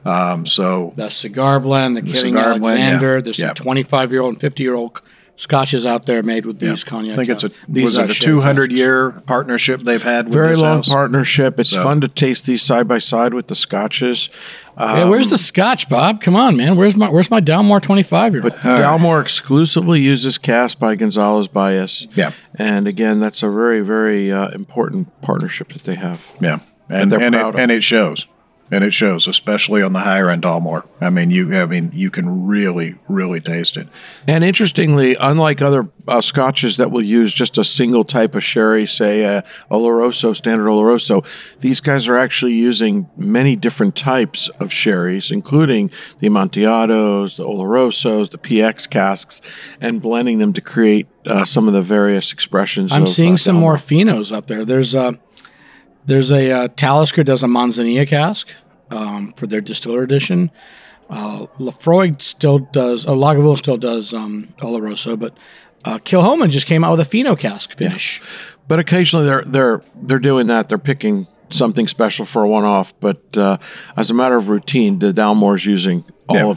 Speaker 4: The cigar blend, the Kidding Alexander, there's some 25-year-old and 50-year-old scotches out there made with these cognac.
Speaker 2: I think it's a 200-year partnership they've had with
Speaker 3: Very
Speaker 2: this
Speaker 3: long
Speaker 2: house.
Speaker 3: Partnership. It's fun to taste these side by side with the scotches.
Speaker 4: Where's the scotch, Bob? Come on, man. Where's my Dalmore 25-year-old?
Speaker 3: But Dalmore exclusively uses cask by Gonzalez Baez.
Speaker 2: Yeah.
Speaker 3: And again, that's a very, very important partnership that they have.
Speaker 2: Yeah.
Speaker 3: And they're proud of.
Speaker 2: And it shows. And it shows, especially on the higher end Dalmore. I mean, you can really, really taste it.
Speaker 3: And interestingly, unlike other scotches that will use just a single type of sherry, say Oloroso, standard Oloroso, these guys are actually using many different types of sherries, including the Amontillados, the Olorosos, the PX casks, and blending them to create some of the various expressions.
Speaker 4: I'm seeing some
Speaker 3: Dalmore.
Speaker 4: more Finos out there. There's a Talisker does a Manzanilla cask for their distiller edition. Lafroig still does, Lagavulin still does Oloroso, but Kilhoman just came out with a Fino cask finish.
Speaker 3: Yeah. But occasionally they're doing that. They're picking something special for a one-off. But as a matter of routine, the Dalmore's using all of them.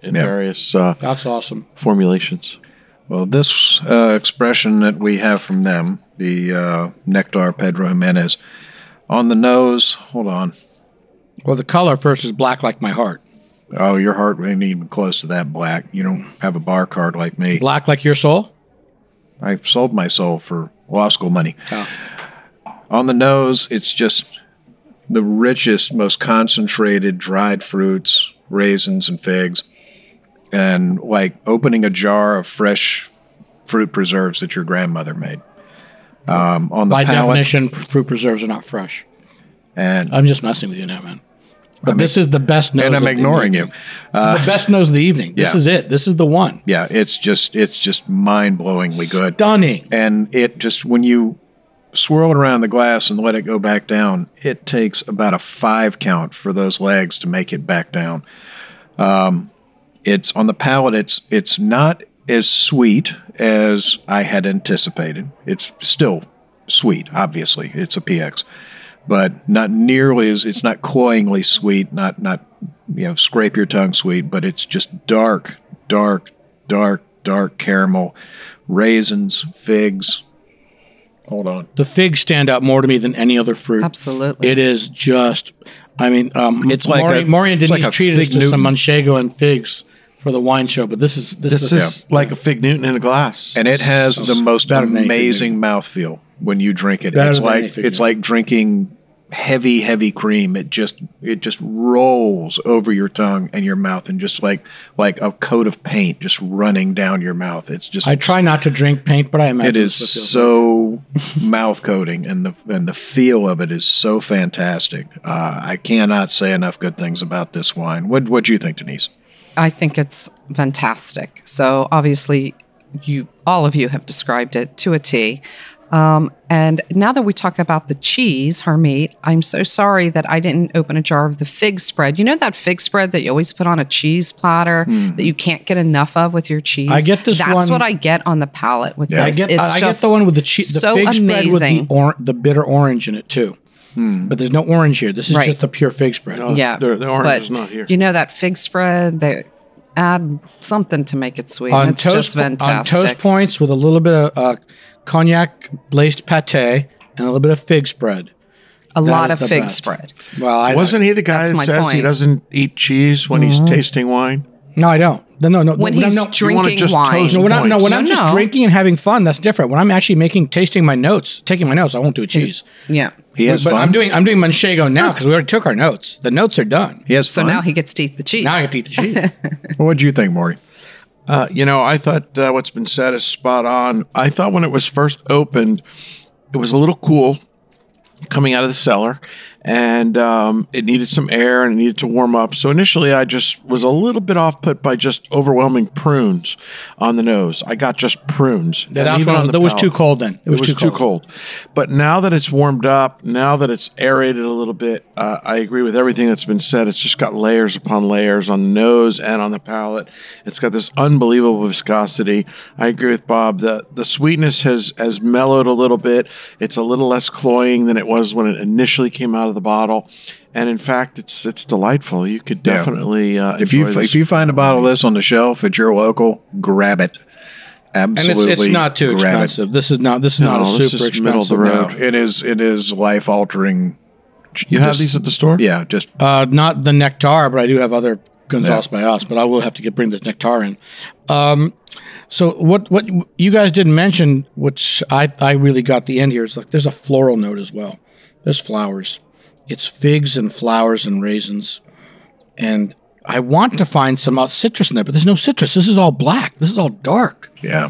Speaker 3: in
Speaker 2: Yeah.
Speaker 3: various
Speaker 4: That's awesome.
Speaker 3: formulations.
Speaker 2: Well, this expression that we have from them, the Nectar Pedro Jimenez, on the nose, hold on.
Speaker 4: Well, the color first is black like my heart.
Speaker 2: Oh, your heart ain't even close to that black. You don't have a bar card like me.
Speaker 4: Black like your soul?
Speaker 2: I sold my soul for law school money.
Speaker 4: Oh.
Speaker 2: On the nose, it's just the richest, most concentrated dried fruits, raisins, and figs. And like opening a jar of fresh fruit preserves that your grandmother made. On the
Speaker 4: By
Speaker 2: palate,
Speaker 4: definition, fruit preserves are not fresh.
Speaker 2: and
Speaker 4: I'm just messing with you now, man. But this is the best nose.
Speaker 2: and I'm
Speaker 4: of the
Speaker 2: ignoring
Speaker 4: evening.
Speaker 2: you.
Speaker 4: This is the best nose of the evening. This
Speaker 2: yeah.
Speaker 4: is it. This is the one.
Speaker 2: Yeah, it's just mind-blowingly good.
Speaker 4: Stunning.
Speaker 2: And it just, when you swirl it around the glass and let it go back down, it takes about a 5 count for those legs to make it back down. It's on the palate. It's not as sweet as I had anticipated. It's still sweet, obviously. It's a PX, but not nearly as. It's not cloyingly sweet. Not scrape your tongue sweet, but it's just dark caramel, raisins, figs. Hold on.
Speaker 4: The figs stand out more to me than any other fruit.
Speaker 5: Absolutely.
Speaker 4: It is just, I mean,
Speaker 2: It's like
Speaker 4: Maury and
Speaker 2: it's
Speaker 4: Denise
Speaker 2: like a
Speaker 4: treated us
Speaker 2: fig
Speaker 4: to some
Speaker 2: Newton.
Speaker 4: manchego and figs for the wine show, but this is
Speaker 3: Like a fig Newton in a glass.
Speaker 2: And it has the most
Speaker 4: better than anything.
Speaker 2: amazing mouthfeel when you drink it.
Speaker 4: Better
Speaker 2: It's
Speaker 4: than
Speaker 2: like
Speaker 4: anything.
Speaker 2: it's like drinking heavy cream. It just rolls over your tongue and your mouth, and just like a coat of paint just running down your mouth. It's just
Speaker 4: I try not to drink paint, but I imagine
Speaker 2: it is
Speaker 4: this feels
Speaker 2: so mouth coating, and the feel of it is so fantastic. I cannot say enough good things about this wine. What do you think, Denise?
Speaker 5: I think it's fantastic. So obviously, all of you have described it to a T. And now that we talk about the cheese, Harmeet, I'm so sorry that I didn't open a jar of the fig spread. You know that fig spread that you always put on a cheese platter that you can't get enough of with your cheese?
Speaker 4: I get this
Speaker 5: That's
Speaker 4: one-
Speaker 5: what I get on the palate with
Speaker 4: I
Speaker 5: this.
Speaker 4: get,
Speaker 5: It's
Speaker 4: I get
Speaker 5: just
Speaker 4: the one with the cheese, the
Speaker 5: so
Speaker 4: fig spread with
Speaker 5: amazing.
Speaker 4: the bitter orange in it too. But there's no orange here. This is
Speaker 5: Right.
Speaker 4: just the pure fig spread.
Speaker 5: Yeah,
Speaker 3: The orange
Speaker 5: but
Speaker 3: is not here.
Speaker 5: You know that fig spread? They add something to make it sweet.
Speaker 4: On
Speaker 5: It's
Speaker 4: toast,
Speaker 5: just fantastic.
Speaker 4: on toast points with a little bit of cognac glazed pate and a little bit of fig spread.
Speaker 5: a lot
Speaker 4: is
Speaker 5: of
Speaker 4: the
Speaker 5: fig
Speaker 4: best.
Speaker 5: spread.
Speaker 4: Well,
Speaker 3: Wasn't he the guy
Speaker 5: That's
Speaker 3: that
Speaker 5: my
Speaker 3: says he
Speaker 5: point.
Speaker 3: doesn't eat cheese when he's tasting wine?
Speaker 4: No, I don't. No.
Speaker 5: When
Speaker 4: no,
Speaker 5: he's
Speaker 4: no,
Speaker 3: you wanna
Speaker 5: drinking
Speaker 3: just
Speaker 5: wine.
Speaker 3: toast
Speaker 4: No, when I'm
Speaker 5: No,
Speaker 4: just
Speaker 5: no.
Speaker 4: drinking and having fun, that's different. When I'm actually taking my notes, I won't do a cheese.
Speaker 5: Yeah.
Speaker 2: He has
Speaker 4: But
Speaker 2: fun.
Speaker 4: I'm doing manchego now because we already took our notes. The notes are done.
Speaker 2: He has
Speaker 5: So
Speaker 2: fun.
Speaker 5: now he gets to eat the cheese.
Speaker 4: Now I have to eat the cheese.
Speaker 2: Well, what do you think, Maury?
Speaker 3: I thought what's been said is spot on. I thought when it was first opened, it was a little cool coming out of the cellar, and it needed some air and it needed to warm up. So initially, I just was a little bit off put by just overwhelming prunes on the nose. I got just prunes. And even on the
Speaker 4: That was
Speaker 3: palate.
Speaker 4: too cold then.
Speaker 3: It was too cold. But now that it's warmed up, now that it's aerated a little bit, I agree with everything that's been said. It's just got layers upon layers on the nose and on the palate. It's got this unbelievable viscosity. I agree with Bob. The sweetness has mellowed a little bit. It's a little less cloying than it was when it initially came out of the bottle. And in fact, it's delightful. You could definitely
Speaker 2: If you find a bottle of this on the shelf at your local, grab it.
Speaker 4: And
Speaker 2: Absolutely,
Speaker 4: it's not too
Speaker 2: grab it.
Speaker 4: expensive. This is not a
Speaker 3: this
Speaker 4: super
Speaker 3: is middle of the
Speaker 4: expensive.
Speaker 3: road.
Speaker 2: No, it is life altering.
Speaker 3: You have these at the store?
Speaker 2: Yeah, just
Speaker 4: Not the Nectar, but I do have other Gonzales by us. But I will have to bring this Nectar in. So what you guys didn't mention, which I really got the end here, is like there's a floral note as well. There's flowers. It's figs and flowers and raisins, and I want to find some citrus in there, but there's no citrus. This is all black. This is all dark.
Speaker 2: yeah.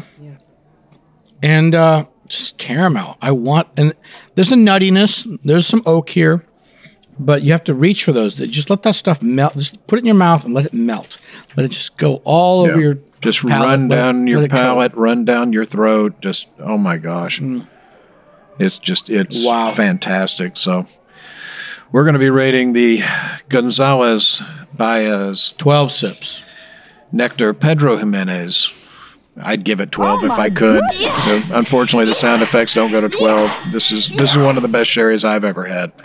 Speaker 4: And just caramel. And there's a nuttiness. There's some oak here, but you have to reach for those. Just let that stuff melt. Just put it in your mouth and let it melt. Let it just go all over your
Speaker 2: Just
Speaker 4: palate.
Speaker 2: run down your
Speaker 4: let it go.
Speaker 2: palate, run down your throat. Just oh my gosh, it's
Speaker 4: Wow.
Speaker 2: fantastic. So we're going to be rating the Gonzales Baez
Speaker 4: 12 sips.
Speaker 2: Nectar Pedro Jimenez. I'd give it 12 if I could. Unfortunately, the sound effects don't go to 12. This is one of the best sherries I've ever had.
Speaker 4: Yeah.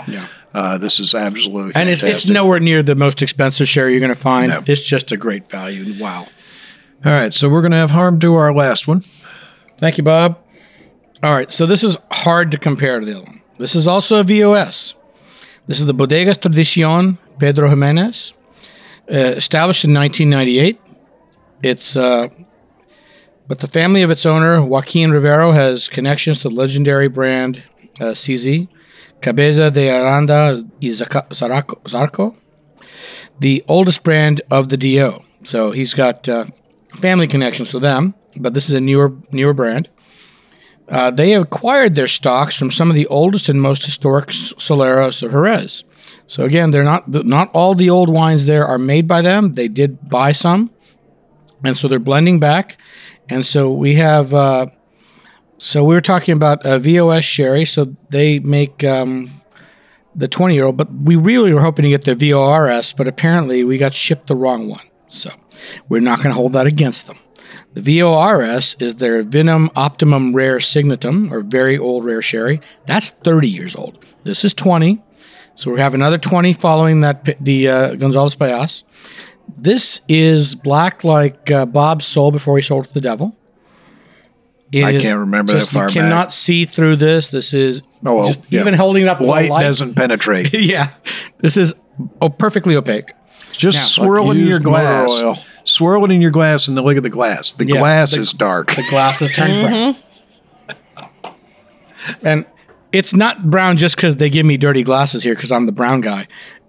Speaker 2: This is absolutely
Speaker 4: And
Speaker 2: fantastic.
Speaker 4: it's nowhere near the most expensive sherry you're going to find.
Speaker 2: No.
Speaker 4: It's just a great value. Wow.
Speaker 2: All right, so we're going to have Harm do our last one.
Speaker 4: Thank you, Bob. All right, so this is hard to compare to the other one. This is also a VOS. This is the Bodegas Tradicion Pedro Jimenez, established in 1998. It's but the family of its owner, Joaquin Rivero, has connections to the legendary brand CZ, Cabeza de Aranda y Zarco, the oldest brand of the DO. So he's got family connections to them, but this is a newer brand. They acquired their stocks from some of the oldest and most historic soleros of Jerez. So again, they're not all the old wines there are made by them. They did buy some, and so they're blending back. And so we have. So we were talking about VOS sherry. So they make the 20-year-old, but we really were hoping to get the VORS, but apparently we got shipped the wrong one. So we're not going to hold that against them. The VORS is their Vinum Optimum Rare Signatum, or very old rare sherry. That's 30 years old. This is 20. So we have another 20 following that, the Gonzalez Payas. This is black like Bob sold before he sold to the devil.
Speaker 2: I can't remember that far back.
Speaker 4: You cannot see through this. This is even holding it up.
Speaker 2: Light doesn't penetrate.
Speaker 4: Yeah. This is perfectly opaque.
Speaker 2: Just swirl it in your glass. Swirl it in your glass and then look at the glass. The glass is dark.
Speaker 4: The glass is turned brown. And it's not brown just because they give me dirty glasses here because I'm the brown guy.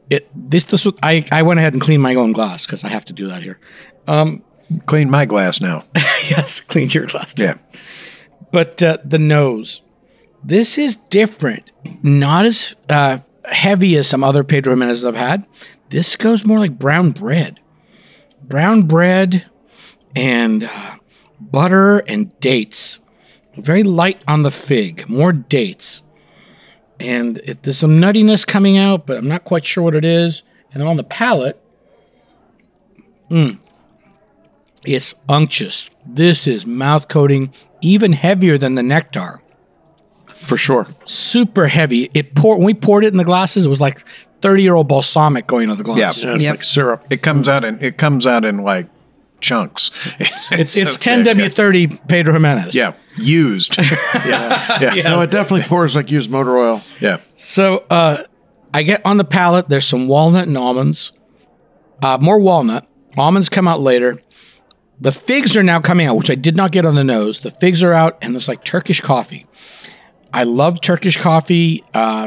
Speaker 4: I went ahead and cleaned my own glass because I have to do that here.
Speaker 2: Clean my glass now.
Speaker 4: Yes, clean your glass too.
Speaker 2: Yeah.
Speaker 4: But the nose. This is different. Not as heavy as some other Pedro Jimenez I've had. This goes more like brown bread. Brown bread and butter and dates. Very light on the fig. More dates. And there's some nuttiness coming out, but I'm not quite sure what it is. And on the palate, it's unctuous. This is mouth coating, even heavier than the nectar.
Speaker 3: For sure.
Speaker 4: Super heavy. When we poured it in the glasses, it was like 30-year-old balsamic going into the glass.
Speaker 3: Yeah, it's like syrup.
Speaker 2: It comes out in like chunks.
Speaker 4: It's 10W30 Pedro Jimenez.
Speaker 2: Yeah, used. yeah.
Speaker 3: No, it definitely pours like used motor oil.
Speaker 2: Yeah.
Speaker 4: So I get on the palate, there's some walnut and almonds. More walnut. Almonds come out later. The figs are now coming out, which I did not get on the nose. The figs are out, and there's like Turkish coffee. I love Turkish coffee.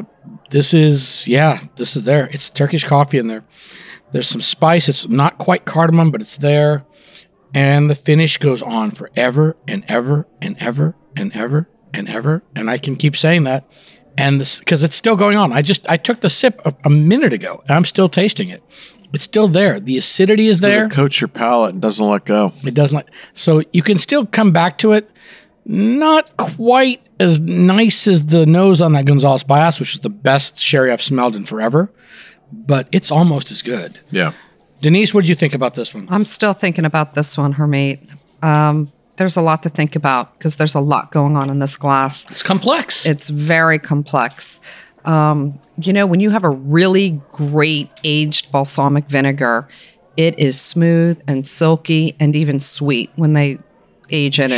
Speaker 4: This is there. It's Turkish coffee in there. There's some spice. It's not quite cardamom, but it's there. And the finish goes on forever and ever and ever and ever and ever. And I can keep saying that. And this, because it's still going on. I took the sip a minute ago, and I'm still tasting it. It's still there. The acidity is there.
Speaker 3: It coats your palate and doesn't let go.
Speaker 4: It doesn't. So you can still come back to it. Not quite as nice as the nose on that Gonzalez Payas, which is the best sherry I've smelled in forever, but it's almost as good.
Speaker 2: Yeah.
Speaker 4: Denise, what did you think about this one?
Speaker 5: I'm still thinking about this one, Hermate. There's a lot to think about because there's a lot going on in this glass.
Speaker 4: It's complex.
Speaker 5: It's very complex. When you have a really great aged balsamic vinegar, it is smooth and silky and even sweet when they age it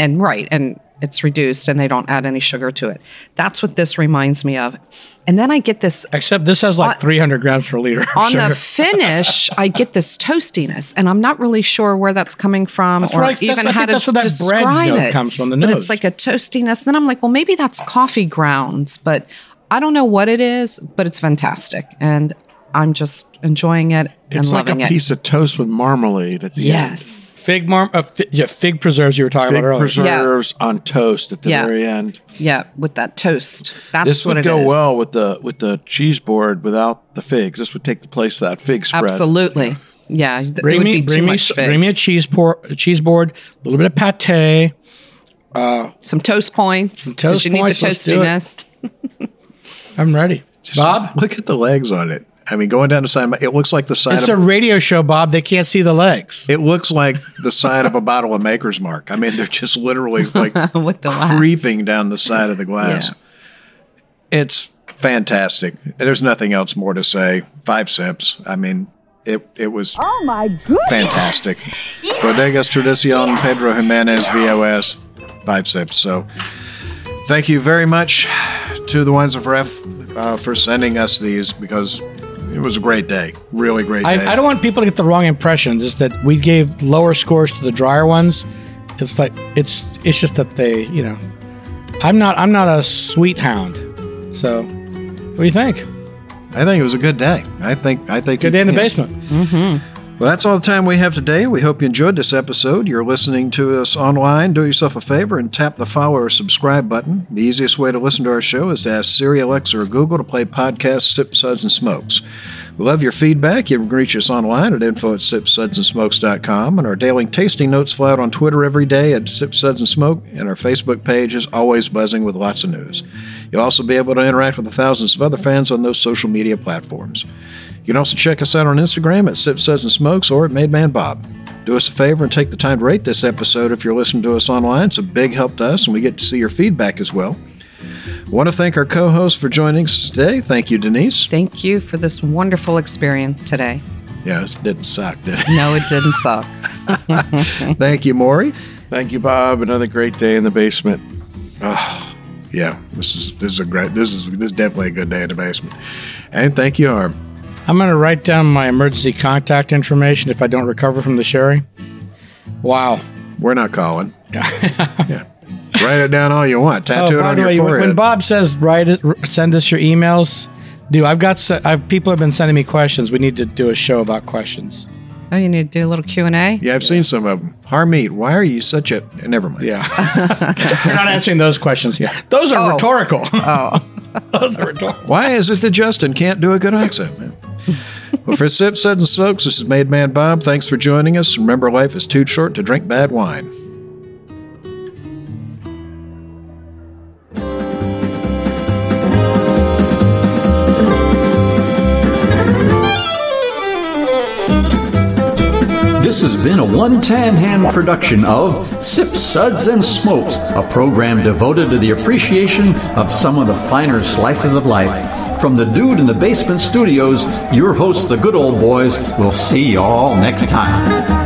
Speaker 5: and it's reduced and they don't add any sugar to it. That's what this reminds me of. And then I get this.
Speaker 4: Except this has like 300 grams per liter.
Speaker 5: On the finish, I get this toastiness, and I'm not really sure where that's coming from
Speaker 4: That's
Speaker 5: or
Speaker 4: right.
Speaker 5: even
Speaker 4: I
Speaker 5: how
Speaker 4: think
Speaker 5: to
Speaker 4: that's where that
Speaker 5: describe
Speaker 4: bread note
Speaker 5: it.
Speaker 4: comes from, the
Speaker 5: but
Speaker 4: nose.
Speaker 5: it's like a toastiness. Then I'm like, well, maybe that's coffee grounds, but I don't know what it is, but it's fantastic. And I'm just enjoying it and
Speaker 3: It's like
Speaker 5: loving
Speaker 3: a
Speaker 5: it.
Speaker 3: piece of toast with marmalade at the end.
Speaker 5: Yes.
Speaker 4: Fig preserves you were talking
Speaker 3: Fig
Speaker 4: about earlier.
Speaker 3: preserves on toast at the very end.
Speaker 5: Yeah, with that toast. That's
Speaker 3: This
Speaker 5: what
Speaker 3: would
Speaker 5: it is.
Speaker 3: go well with the cheese board without the figs. This would take the place of that fig spread.
Speaker 5: Absolutely. Yeah. It
Speaker 4: Bring
Speaker 5: would
Speaker 4: me
Speaker 5: be too much fig.
Speaker 4: a cheese board, a little bit of pate.
Speaker 5: Some toast points.
Speaker 4: toast
Speaker 5: Because you need the
Speaker 4: points, let's do it.
Speaker 5: toastiness.
Speaker 4: I'm ready. Bob?
Speaker 2: Look at the legs on it. I mean, going down the side, it looks like the side
Speaker 4: It's
Speaker 2: of
Speaker 4: a radio show, Bob. They can't see the legs.
Speaker 2: It looks like the side of a bottle of Maker's Mark. I mean, they're just literally like
Speaker 5: With the wax.
Speaker 2: creeping down the side of the glass.
Speaker 5: Yeah.
Speaker 2: fantastic. There's nothing else more to say. 5 sips. I mean, it was fantastic. Bodegas Tradición Pedro Jimenez VOS, 5 sips. So thank you very much to the Wines of Ref for sending us these, because it was a great day. Really great day.
Speaker 4: I don't want people to get the wrong impression, just that we gave lower scores to the drier ones. It's like it's just that they, I'm not a sweet hound. So what do you think?
Speaker 2: I think it was a good day. I think
Speaker 4: good day in the basement.
Speaker 5: Mm-hmm.
Speaker 2: Well, that's all the time we have today. We hope you enjoyed this episode. You're listening to us online. Do yourself a favor and tap the follow or subscribe button. The easiest way to listen to our show is to ask Siri, Alexa, or Google to play podcast Sip, Suds, and Smokes. We love your feedback. You can reach us online at info@sipsudsandsmokes.com, and our daily tasting notes fly out on Twitter every day at Sip, Suds, and Smoke, and our Facebook page is always buzzing with lots of news. You'll also be able to interact with the thousands of other fans on those social media platforms. You can also check us out on Instagram at Sip, Suds, and Smokes or at Made Man Bob. Do us a favor and take the time to rate this episode if you're listening to us online. It's a big help to us, and we get to see your feedback as well. I want to thank our co-host for joining us today. Thank you, Denise.
Speaker 5: Thank you for this wonderful experience today.
Speaker 2: Yeah, it didn't suck, did it?
Speaker 5: No, it didn't suck.
Speaker 2: Thank you, Maury.
Speaker 3: Thank you, Bob. Another great day in the basement.
Speaker 2: Yeah, this is definitely a good day in the basement. And thank you, Harm.
Speaker 4: I'm going to write down my emergency contact information if I don't recover from the sherry. Wow.
Speaker 2: We're not calling. Yeah. Write it down all you want. Tattoo it on your forehead.
Speaker 4: When Bob says send us your emails, people have been sending me questions. We need to do a show about questions.
Speaker 5: Oh, you need to do a little Q&A?
Speaker 2: Yeah, I've seen some of them. Harmeet, why are you such a... Never mind.
Speaker 4: Yeah. You're not answering those questions.
Speaker 2: Yeah.
Speaker 4: Those are rhetorical.
Speaker 5: Oh.
Speaker 4: Those are rhetorical.
Speaker 2: Why is it that Justin can't do a good accent, man? Well, for Sip, Suds, and Smokes, this is Made Man Bob. Thanks for joining us. Remember, life is too short to drink bad wine.
Speaker 1: This has been a One Tan Hand production of Sip, Suds, and Smokes, a program devoted to the appreciation of some of the finer slices of life. From the Dude in the Basement Studios, your hosts, the Good Old Boys, will see you all next time.